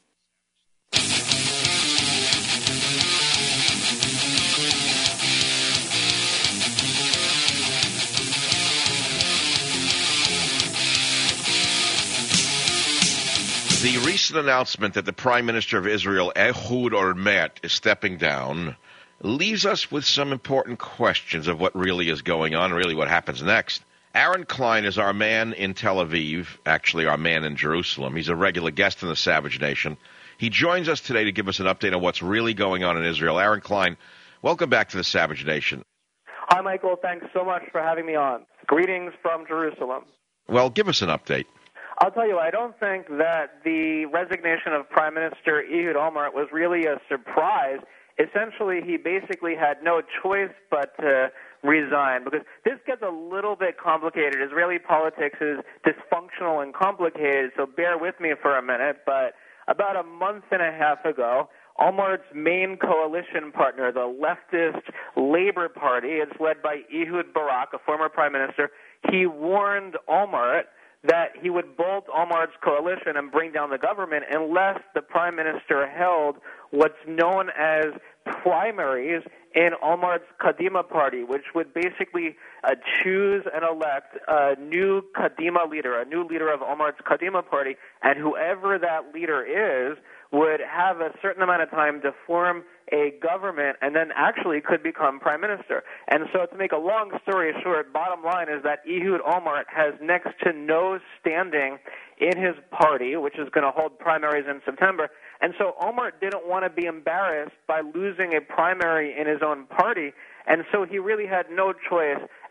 The recent announcement that the Prime Minister of Israel, Ehud Olmert, is stepping down leaves us with some important questions of what really is going on, really what happens next. Aaron Klein is our man in Tel Aviv, actually our man in Jerusalem. He's a regular guest in the Savage Nation. He joins us today to give us an update on what's really going on in Israel. Aaron Klein, welcome back to the Savage Nation. Hi, Michael. Thanks so much for having me on. Greetings from Jerusalem. Well, give us an update. I'll tell you, I don't think that the resignation of Prime Minister Ehud Olmert was really a surprise. Essentially, he basically had no choice but to resign, because this gets a little bit complicated. Israeli politics is dysfunctional and complicated, so bear with me for a minute. But about a month and a half ago, Olmert's main coalition partner, the leftist Labor Party, it's led by Ehud Barak, a former prime minister, he warned Olmert that he would bolt Olmert's coalition and bring down the government unless the prime minister held what's known as primaries in Olmert's Kadima party, which would basically uh, choose and elect a new Kadima leader, a new leader of Olmert's Kadima party, and whoever that leader is would have a certain amount of time to form a government and then actually could become prime minister. And so to make a long story short, bottom line is that Ehud Olmert has next to no standing in his party, which is going to hold primaries in September. And so Olmert didn't want to be embarrassed by losing a primary in his own party, and so he really had no choice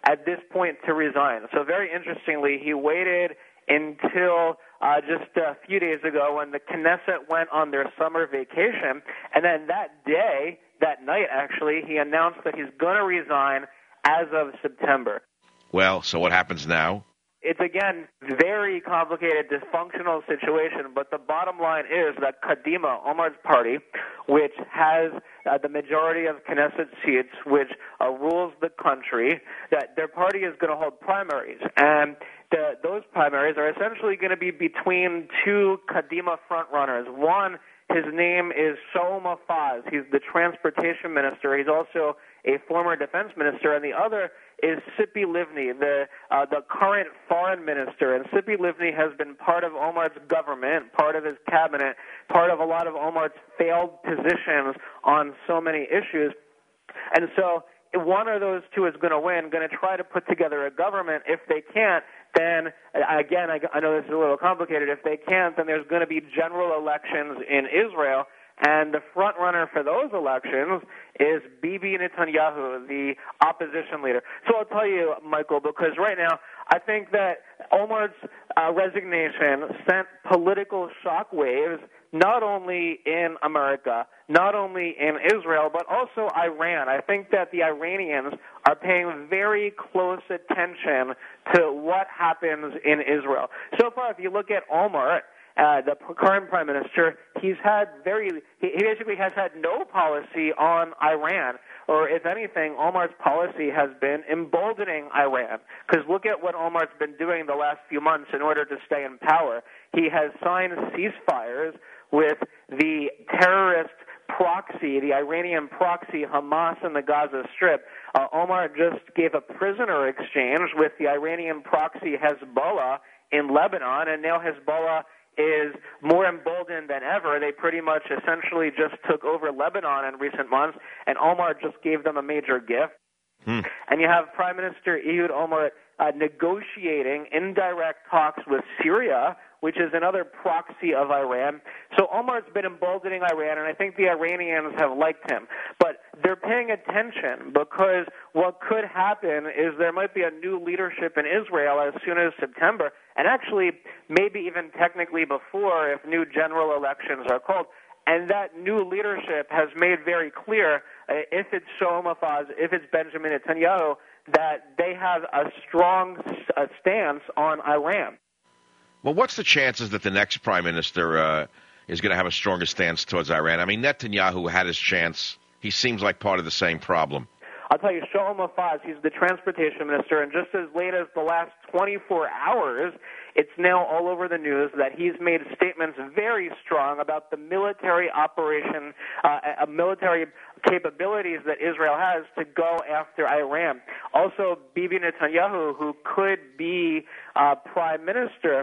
at this point to resign. So very interestingly, he waited until uh, just a few days ago when the Knesset went on their summer vacation, and then that day, that night actually, he announced that he's going to resign as of September. Well, so what happens now? It's, again, very complicated, dysfunctional situation, but the bottom line is that Kadima, Omar's party, which has uh, the majority of Knesset seats, which uh, rules the country, that their party is going to hold primaries. And the, those primaries are essentially going to be between two Kadima frontrunners. One, his name is Shaul Mofaz. He's the transportation minister. He's also a former defense minister. And the other is Tzipi Livni, the uh, the current foreign minister. And Tzipi Livni has been part of Omar's government, part of his cabinet, part of a lot of Omar's failed positions on so many issues. And so if one of those two is going to win, going to try to put together a government. If they can't, then, again, I, I know this is a little complicated. If they can't, then there's going to be general elections in Israel. And the front runner for those elections is Bibi Netanyahu, the opposition leader. So I'll tell you, Michael, because right now I think that Omar's uh, resignation sent political shockwaves not only in America, not only in Israel, but also Iran. I think that the Iranians are paying very close attention to what happens in Israel. So far, if you look at Omar, Uh, the current prime minister, he's had very, he basically has had no policy on Iran, or if anything, Omar's policy has been emboldening Iran. Because look at what Omar's been doing the last few months in order to stay in power. He has signed ceasefires with the terrorist proxy, the Iranian proxy, Hamas in the Gaza Strip. Uh, Omar just gave a prisoner exchange with the Iranian proxy Hezbollah in Lebanon, and now Hezbollah is more emboldened than ever. They pretty much essentially just took over Lebanon in recent months, and Omar just gave them a major gift. Hmm. And you have Prime Minister Ehud Olmert uh, negotiating indirect talks with Syria, which is another proxy of Iran. So Omar's been emboldening Iran, and I think the Iranians have liked him. But they're paying attention because what could happen is there might be a new leadership in Israel as soon as September, and actually maybe even technically before if new general elections are called. And that new leadership has made very clear, uh, if it's Shaul Mofaz, if it's Benjamin Netanyahu, that they have a strong uh, stance on Iran. Well, what's the chances that the next prime minister uh, is going to have a stronger stance towards Iran? I mean, Netanyahu had his chance. He seems like part of the same problem. I'll tell you, Shaul Mofaz, he's the transportation minister, and just as late as the last twenty-four hours, it's now all over the news that he's made statements very strong about the military operation, uh, military capabilities that Israel has to go after Iran. Also, Bibi Netanyahu, who could be uh, prime minister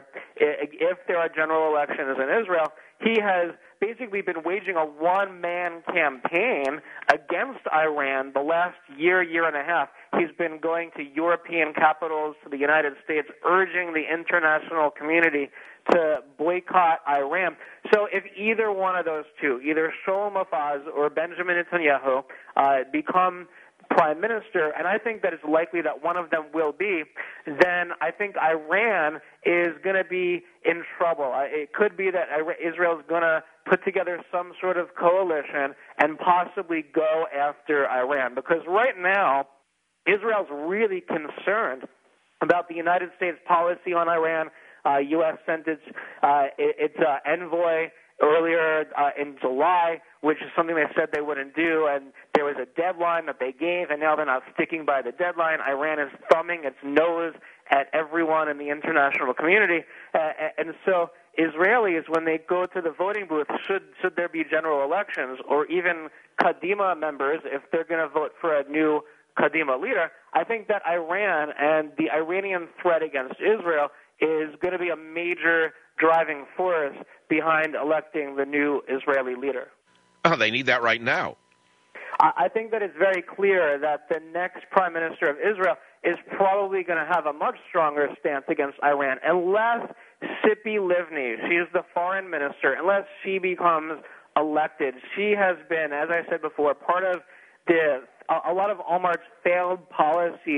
if there are general elections in Israel, he has basically been waging a one-man campaign against Iran the last year, year and a half. He's been going to European capitals, to the United States, urging the international community to boycott Iran. So if either one of those two, either Shaul Mofaz or Benjamin Netanyahu, uh, become prime minister, and I think that it's likely that one of them will be, then I think Iran is going to be in trouble. It could be that Israel is going to put together some sort of coalition and possibly go after Iran. Because right now, Israel's really concerned about the United States policy on Iran. Uh, U S sent its, uh, its uh, envoy earlier uh, in July, which is something they said they wouldn't do, and there was a deadline that they gave, and now they're not sticking by the deadline. Iran is thumbing its nose at everyone in the international community, uh, and so Israelis, when they go to the voting booth, should should there be general elections, or even Kadima members, if they're going to vote for a new Kadima leader, I think that Iran and the Iranian threat against Israel is going to be a major driving force behind electing the new Israeli leader. Oh, they need that right now. I think that it's very clear that the next prime minister of Israel is probably going to have a much stronger stance against Iran, unless Tzipi Livni, she's the foreign minister, unless she becomes elected. She has been, as I said before, part of the a lot of Omar's failed policies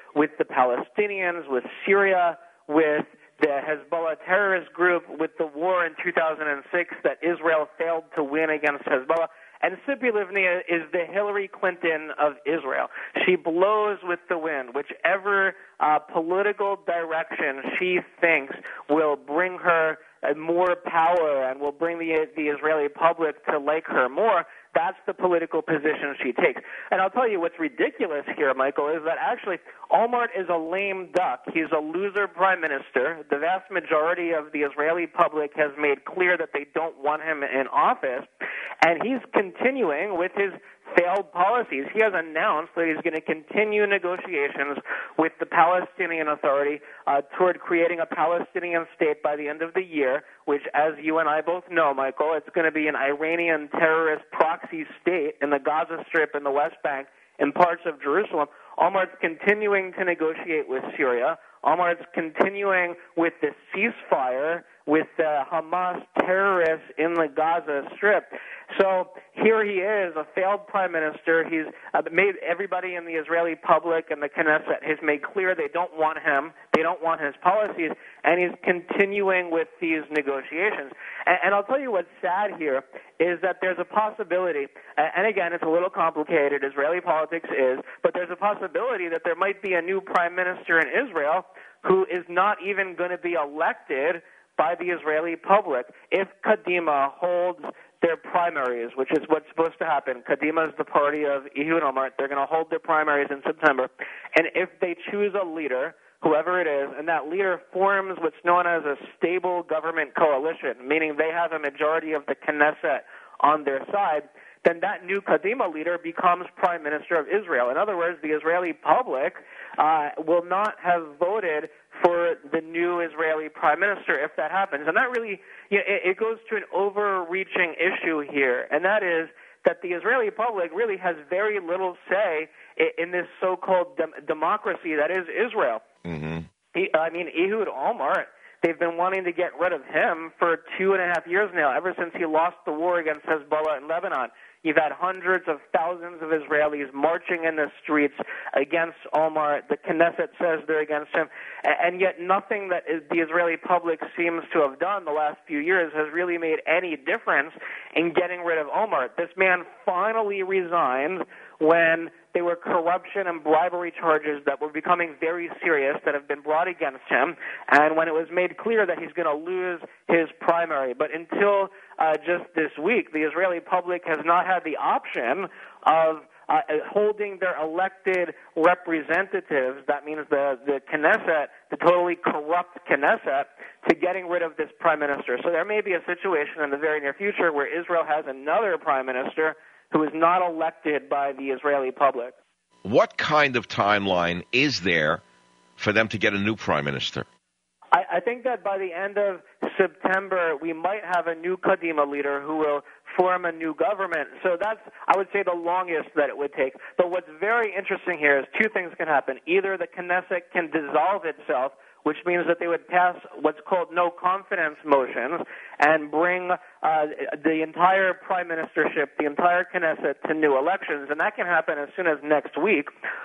with the Palestinians, with Syria, with the Hezbollah terrorist group, with the war in two thousand six that Israel failed to win against Hezbollah. And Tzipi Livni is the Hillary Clinton of Israel. She blows with the wind. Whichever uh, political direction she thinks will bring her uh, more power and will bring the, the Israeli public to like her more, that's the political position she takes. And I'll tell you what's ridiculous here, Michael, is that actually Olmert is a lame duck. He's a loser prime minister. The vast majority of the Israeli public has made clear that they don't want him in office. And he's continuing with his failed policies. He has announced that he's going to continue negotiations with the Palestinian Authority uh, toward creating a Palestinian state by the end of the year, which, as you and I both know, Michael, it's going to be an Iranian terrorist proxy state in the Gaza Strip and the West Bank and parts of Jerusalem. Olmert's continuing to negotiate with Syria. Olmert's continuing with the ceasefire with the Hamas terrorists in the Gaza Strip. So here he is, a failed prime minister. He's uh, made everybody in the Israeli public and the Knesset has made clear they don't want him, they don't want his policies, and he's continuing with these negotiations. And, and I'll tell you what's sad here is that there's a possibility, and again, it's a little complicated, Israeli politics is, but there's a possibility that there might be a new prime minister in Israel who is not even going to be elected by the Israeli public if Kadima holds their primaries, which is what's supposed to happen. Kadima is the party of Ehud Olmert. They're going to hold their primaries in September. And if they choose a leader, whoever it is, and that leader forms what's known as a stable government coalition, meaning they have a majority of the Knesset on their side, then that new Kadima leader becomes prime minister of Israel. In other words, the Israeli public uh, will not have voted for the new Israeli prime minister if that happens. And that really, you know, it, it goes to an overreaching issue here, and that is that the Israeli public really has very little say in, in this so-called dem- democracy that is Israel. Mm-hmm. He, I mean, Ehud Olmert, they've been wanting to get rid of him for two and a half years now, ever since he lost the war against Hezbollah in Lebanon. You've had hundreds of thousands of Israelis marching in the streets against Olmert. The Knesset says they're against him. And yet nothing that the Israeli public seems to have done the last few years has really made any difference in getting rid of Olmert. This man finally resigned when there were corruption and bribery charges that were becoming very serious that have been brought against him, and when it was made clear that he's going to lose his primary. But until uh, just this week, the Israeli public has not had the option of uh, holding their elected representatives, that means the, the Knesset, the totally corrupt Knesset, to getting rid of this prime minister. So there may be a situation in the very near future where Israel has another prime minister who is not elected by the Israeli public. What kind of timeline is there for them to get a new prime minister? I, I think that by the end of September, we might have a new Kadima leader who will form a new government. So that's, I would say, the longest that it would take. But what's very interesting here is two things can happen. Either the Knesset can dissolve itself, which means that they would pass what's called no-confidence motions and bring uh, the entire prime ministership, the entire Knesset, to new elections. And that can happen as soon as next week.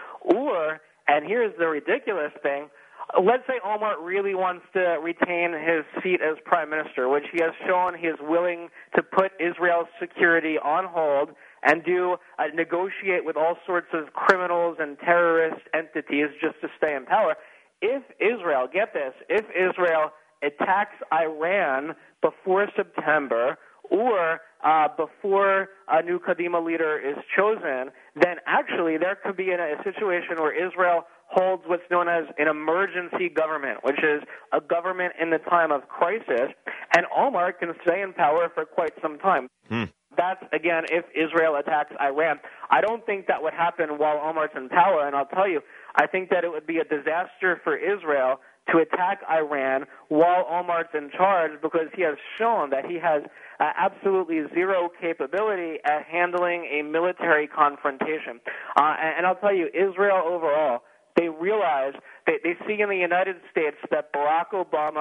Or, and here's the ridiculous thing, let's say Olmert really wants to retain his seat as prime minister, which he has shown he is willing to put Israel's security on hold and do uh, negotiate with all sorts of criminals and terrorist entities just to stay in power. If Israel, get this, if Israel attacks Iran before September or uh, before a new Kadima leader is chosen, then actually there could be a, a situation where Israel holds what's known as an emergency government, which is a government in the time of crisis, and Olmert can stay in power for quite some time. Hmm. That's, again, if Israel attacks Iran. I don't think that would happen while Olmert's in power, and I'll tell you, I think that it would be a disaster for Israel to attack Iran while Olmert's in charge, because he has shown that he has uh, absolutely zero capability at handling a military confrontation. Uh, and, and I'll tell you, Israel overall, they realize, they, they see in the United States that Barack Obama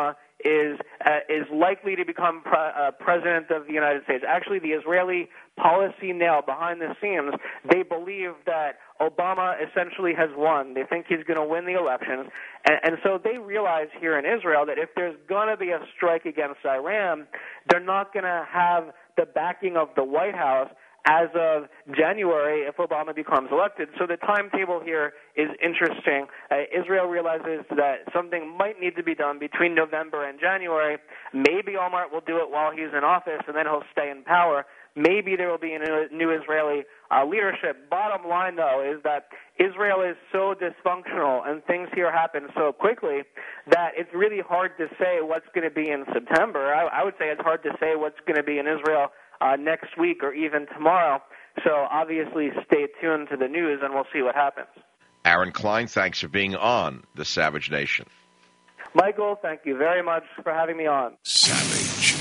is uh, is likely to become pre- uh, president of the United States. Actually, the Israeli policy now behind the scenes, they believe that Obama essentially has won. They think he's going to win the elections. And, and so they realize here in Israel that if there's going to be a strike against Iran, they're not going to have the backing of the White House as of January if Obama becomes elected. So the timetable here is interesting. Uh, Israel realizes that something might need to be done between November and January. Maybe Olmert will do it while he's in office, and then he'll stay in power. Maybe there will be a new, new Israeli uh, leadership. Bottom line, though, is that Israel is so dysfunctional and things here happen so quickly that it's really hard to say what's going to be in September. I, I would say it's hard to say what's going to be in Israel Uh, next week or even tomorrow. So obviously stay tuned to the news and we'll see what happens. Aaron Klein, thanks for being on The Savage Nation. Michael, thank you very much for having me on. Savage.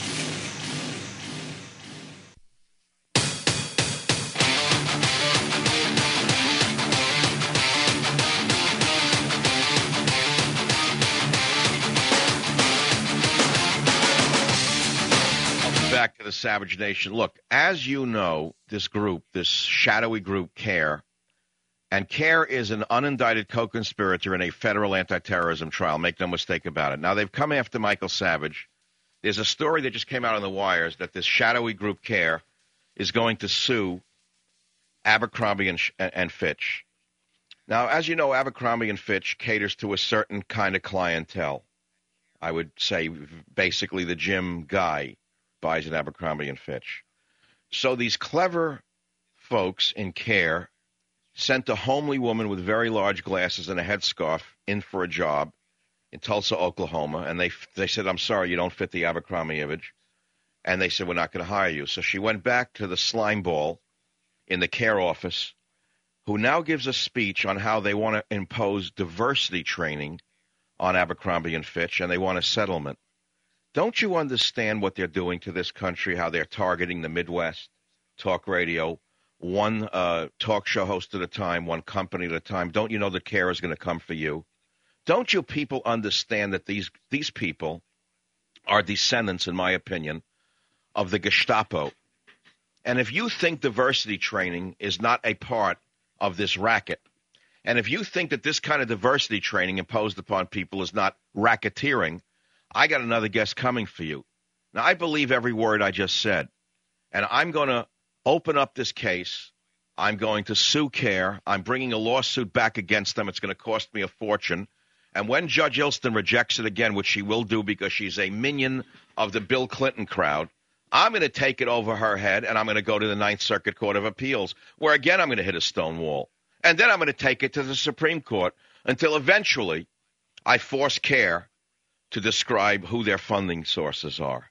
Back to the Savage Nation. Look, as you know, this group, this shadowy group, CARE, and CARE is an unindicted co-conspirator in a federal anti-terrorism trial. Make no mistake about it. Now, they've come after Michael Savage. There's a story that just came out on the wires that this shadowy group, CARE, is going to sue Abercrombie and, and Fitch. Now, as you know, Abercrombie and Fitch caters to a certain kind of clientele. I would say basically the gym guy buys at Abercrombie and Fitch. So these clever folks in CARE sent a homely woman with very large glasses and a headscarf in for a job in Tulsa, Oklahoma, and they they said, I'm sorry, you don't fit the Abercrombie image. And they said, we're not going to hire you. So she went back to the slime ball in the CARE office, who now gives a speech on how they want to impose diversity training on Abercrombie and Fitch, and they want a settlement. Don't you understand what they're doing to this country, how they're targeting the Midwest, talk radio, one uh, talk show host at a time, one company at a time? Don't you know that CARE is going to come for you? Don't you people understand that these these people are descendants, in my opinion, of the Gestapo? And if you think diversity training is not a part of this racket, and if you think that this kind of diversity training imposed upon people is not racketeering, I got another guest coming for you. Now, I believe every word I just said, and I'm going to open up this case. I'm going to sue CARE. I'm bringing a lawsuit back against them. It's going to cost me a fortune. And when Judge Ilston rejects it again, which she will do because she's a minion of the Bill Clinton crowd, I'm going to take it over her head, and I'm going to go to the Ninth Circuit Court of Appeals, where, again, I'm going to hit a stone wall. And then I'm going to take it to the Supreme Court until eventually I force CARE to describe who their funding sources are.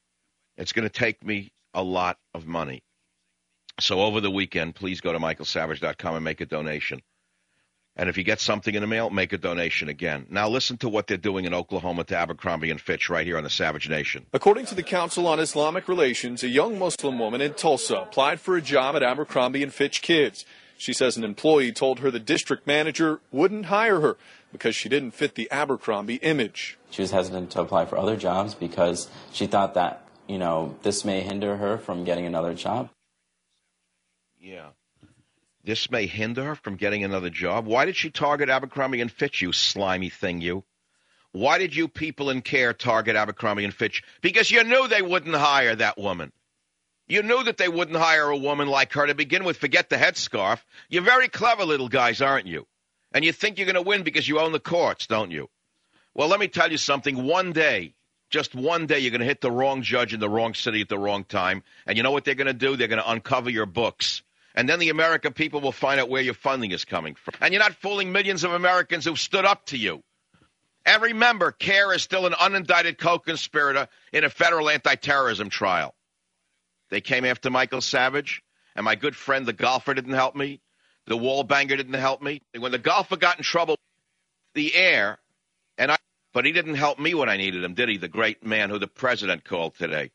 It's going to take me a lot of money. So over the weekend, please go to michael savage dot com and make a donation. And if you get something in the mail, make a donation again. Now listen to what they're doing in Oklahoma to Abercrombie and Fitch right here on the Savage Nation. According to the Council on Islamic Relations, a young Muslim woman in Tulsa applied for a job at Abercrombie and Fitch Kids. She says an employee told her the district manager wouldn't hire her because she didn't fit the Abercrombie image. She was hesitant to apply for other jobs because she thought that, you know, this may hinder her from getting another job. Yeah. This may hinder her from getting another job. Why did she target Abercrombie and Fitch, you slimy thing, you? Why did you people in CARE target Abercrombie and Fitch? Because you knew they wouldn't hire that woman. You knew that they wouldn't hire a woman like her to begin with. Forget the headscarf. You're very clever little guys, aren't you? And you think you're going to win because you own the courts, don't you? Well, let me tell you something. One day, just one day, you're going to hit the wrong judge in the wrong city at the wrong time. And you know what they're going to do? They're going to uncover your books. And then the American people will find out where your funding is coming from. And you're not fooling millions of Americans who've stood up to you. And remember, CARE is still an unindicted co-conspirator in a federal anti-terrorism trial. They came after Michael Savage, and my good friend, the golfer, didn't help me. The wall banger didn't help me. When the golfer got in trouble, the air, and I, but he didn't help me when I needed him, did he? The great man who the president called today.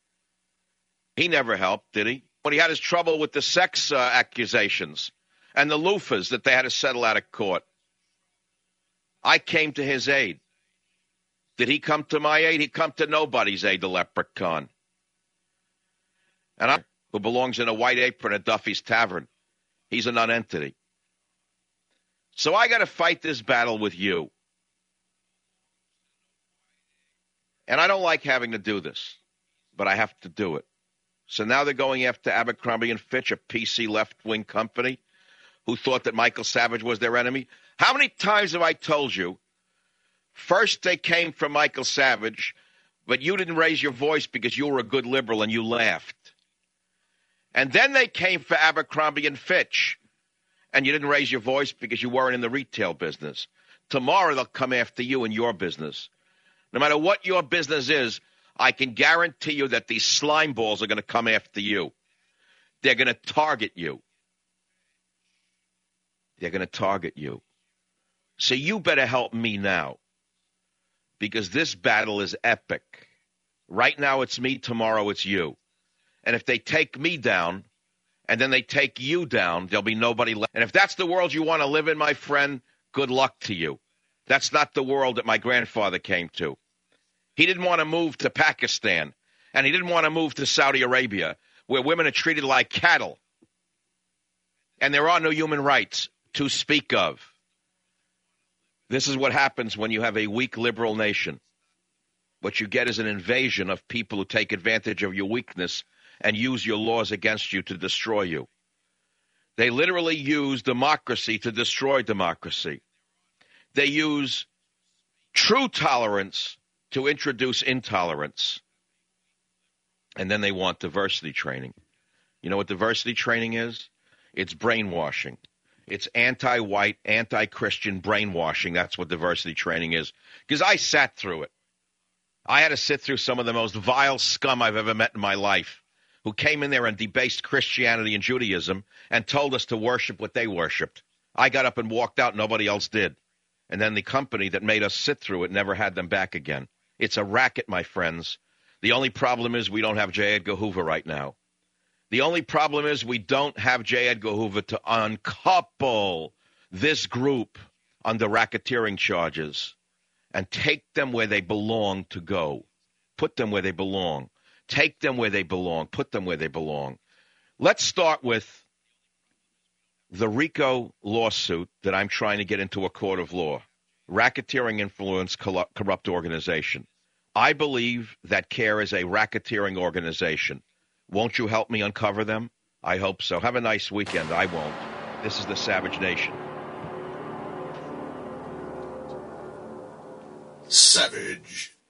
He never helped, did he? When he had his trouble with the sex uh, accusations and the loofahs that they had to settle out of court, I came to his aid. Did he come to my aid? He come to nobody's aid, the leprechaun. And I, who belongs in a white apron at Duffy's Tavern, he's a nonentity. So I got to fight this battle with you. And I don't like having to do this, but I have to do it. So now they're going after Abercrombie and Fitch, a P C left-wing company who thought that Michael Savage was their enemy. How many times have I told you, first they came for Michael Savage, but you didn't raise your voice because you were a good liberal and you laughed. And then they came for Abercrombie and Fitch, and you didn't raise your voice because you weren't in the retail business. Tomorrow they'll come after you in your business. No matter what your business is, I can guarantee you that these slime balls are going to come after you. They're going to target you. They're going to target you. So you better help me now, because this battle is epic. Right now it's me, tomorrow it's you. And if they take me down, and then they take you down, there'll be nobody left. And if that's the world you want to live in, my friend, good luck to you. That's not the world that my grandfather came to. He didn't want to move to Pakistan, and he didn't want to move to Saudi Arabia, where women are treated like cattle, and there are no human rights to speak of. This is what happens when you have a weak liberal nation. What you get is an invasion of people who take advantage of your weakness and use your laws against you to destroy you. They literally use democracy to destroy democracy. They use true tolerance to introduce intolerance. And then they want diversity training. You know what diversity training is? It's brainwashing. It's anti-white, anti-Christian brainwashing. That's what diversity training is. Because I sat through it. I had to sit through some of the most vile scum I've ever met in my life, who came in there and debased Christianity and Judaism and told us to worship what they worshipped. I got up and walked out. Nobody else did. And then the company that made us sit through it never had them back again. It's a racket, my friends. The only problem is we don't have J. Edgar Hoover right now. The only problem is we don't have J. Edgar Hoover to uncouple this group under racketeering charges and take them where they belong to go. Put them where they belong. Take them where they belong. Put them where they belong. Let's start with the RICO lawsuit that I'm trying to get into a court of law. Racketeering influence corrupt organization. I believe that CARE is a racketeering organization. Won't you help me uncover them? I hope so. Have a nice weekend. I won't. This is the Savage Nation. Savage.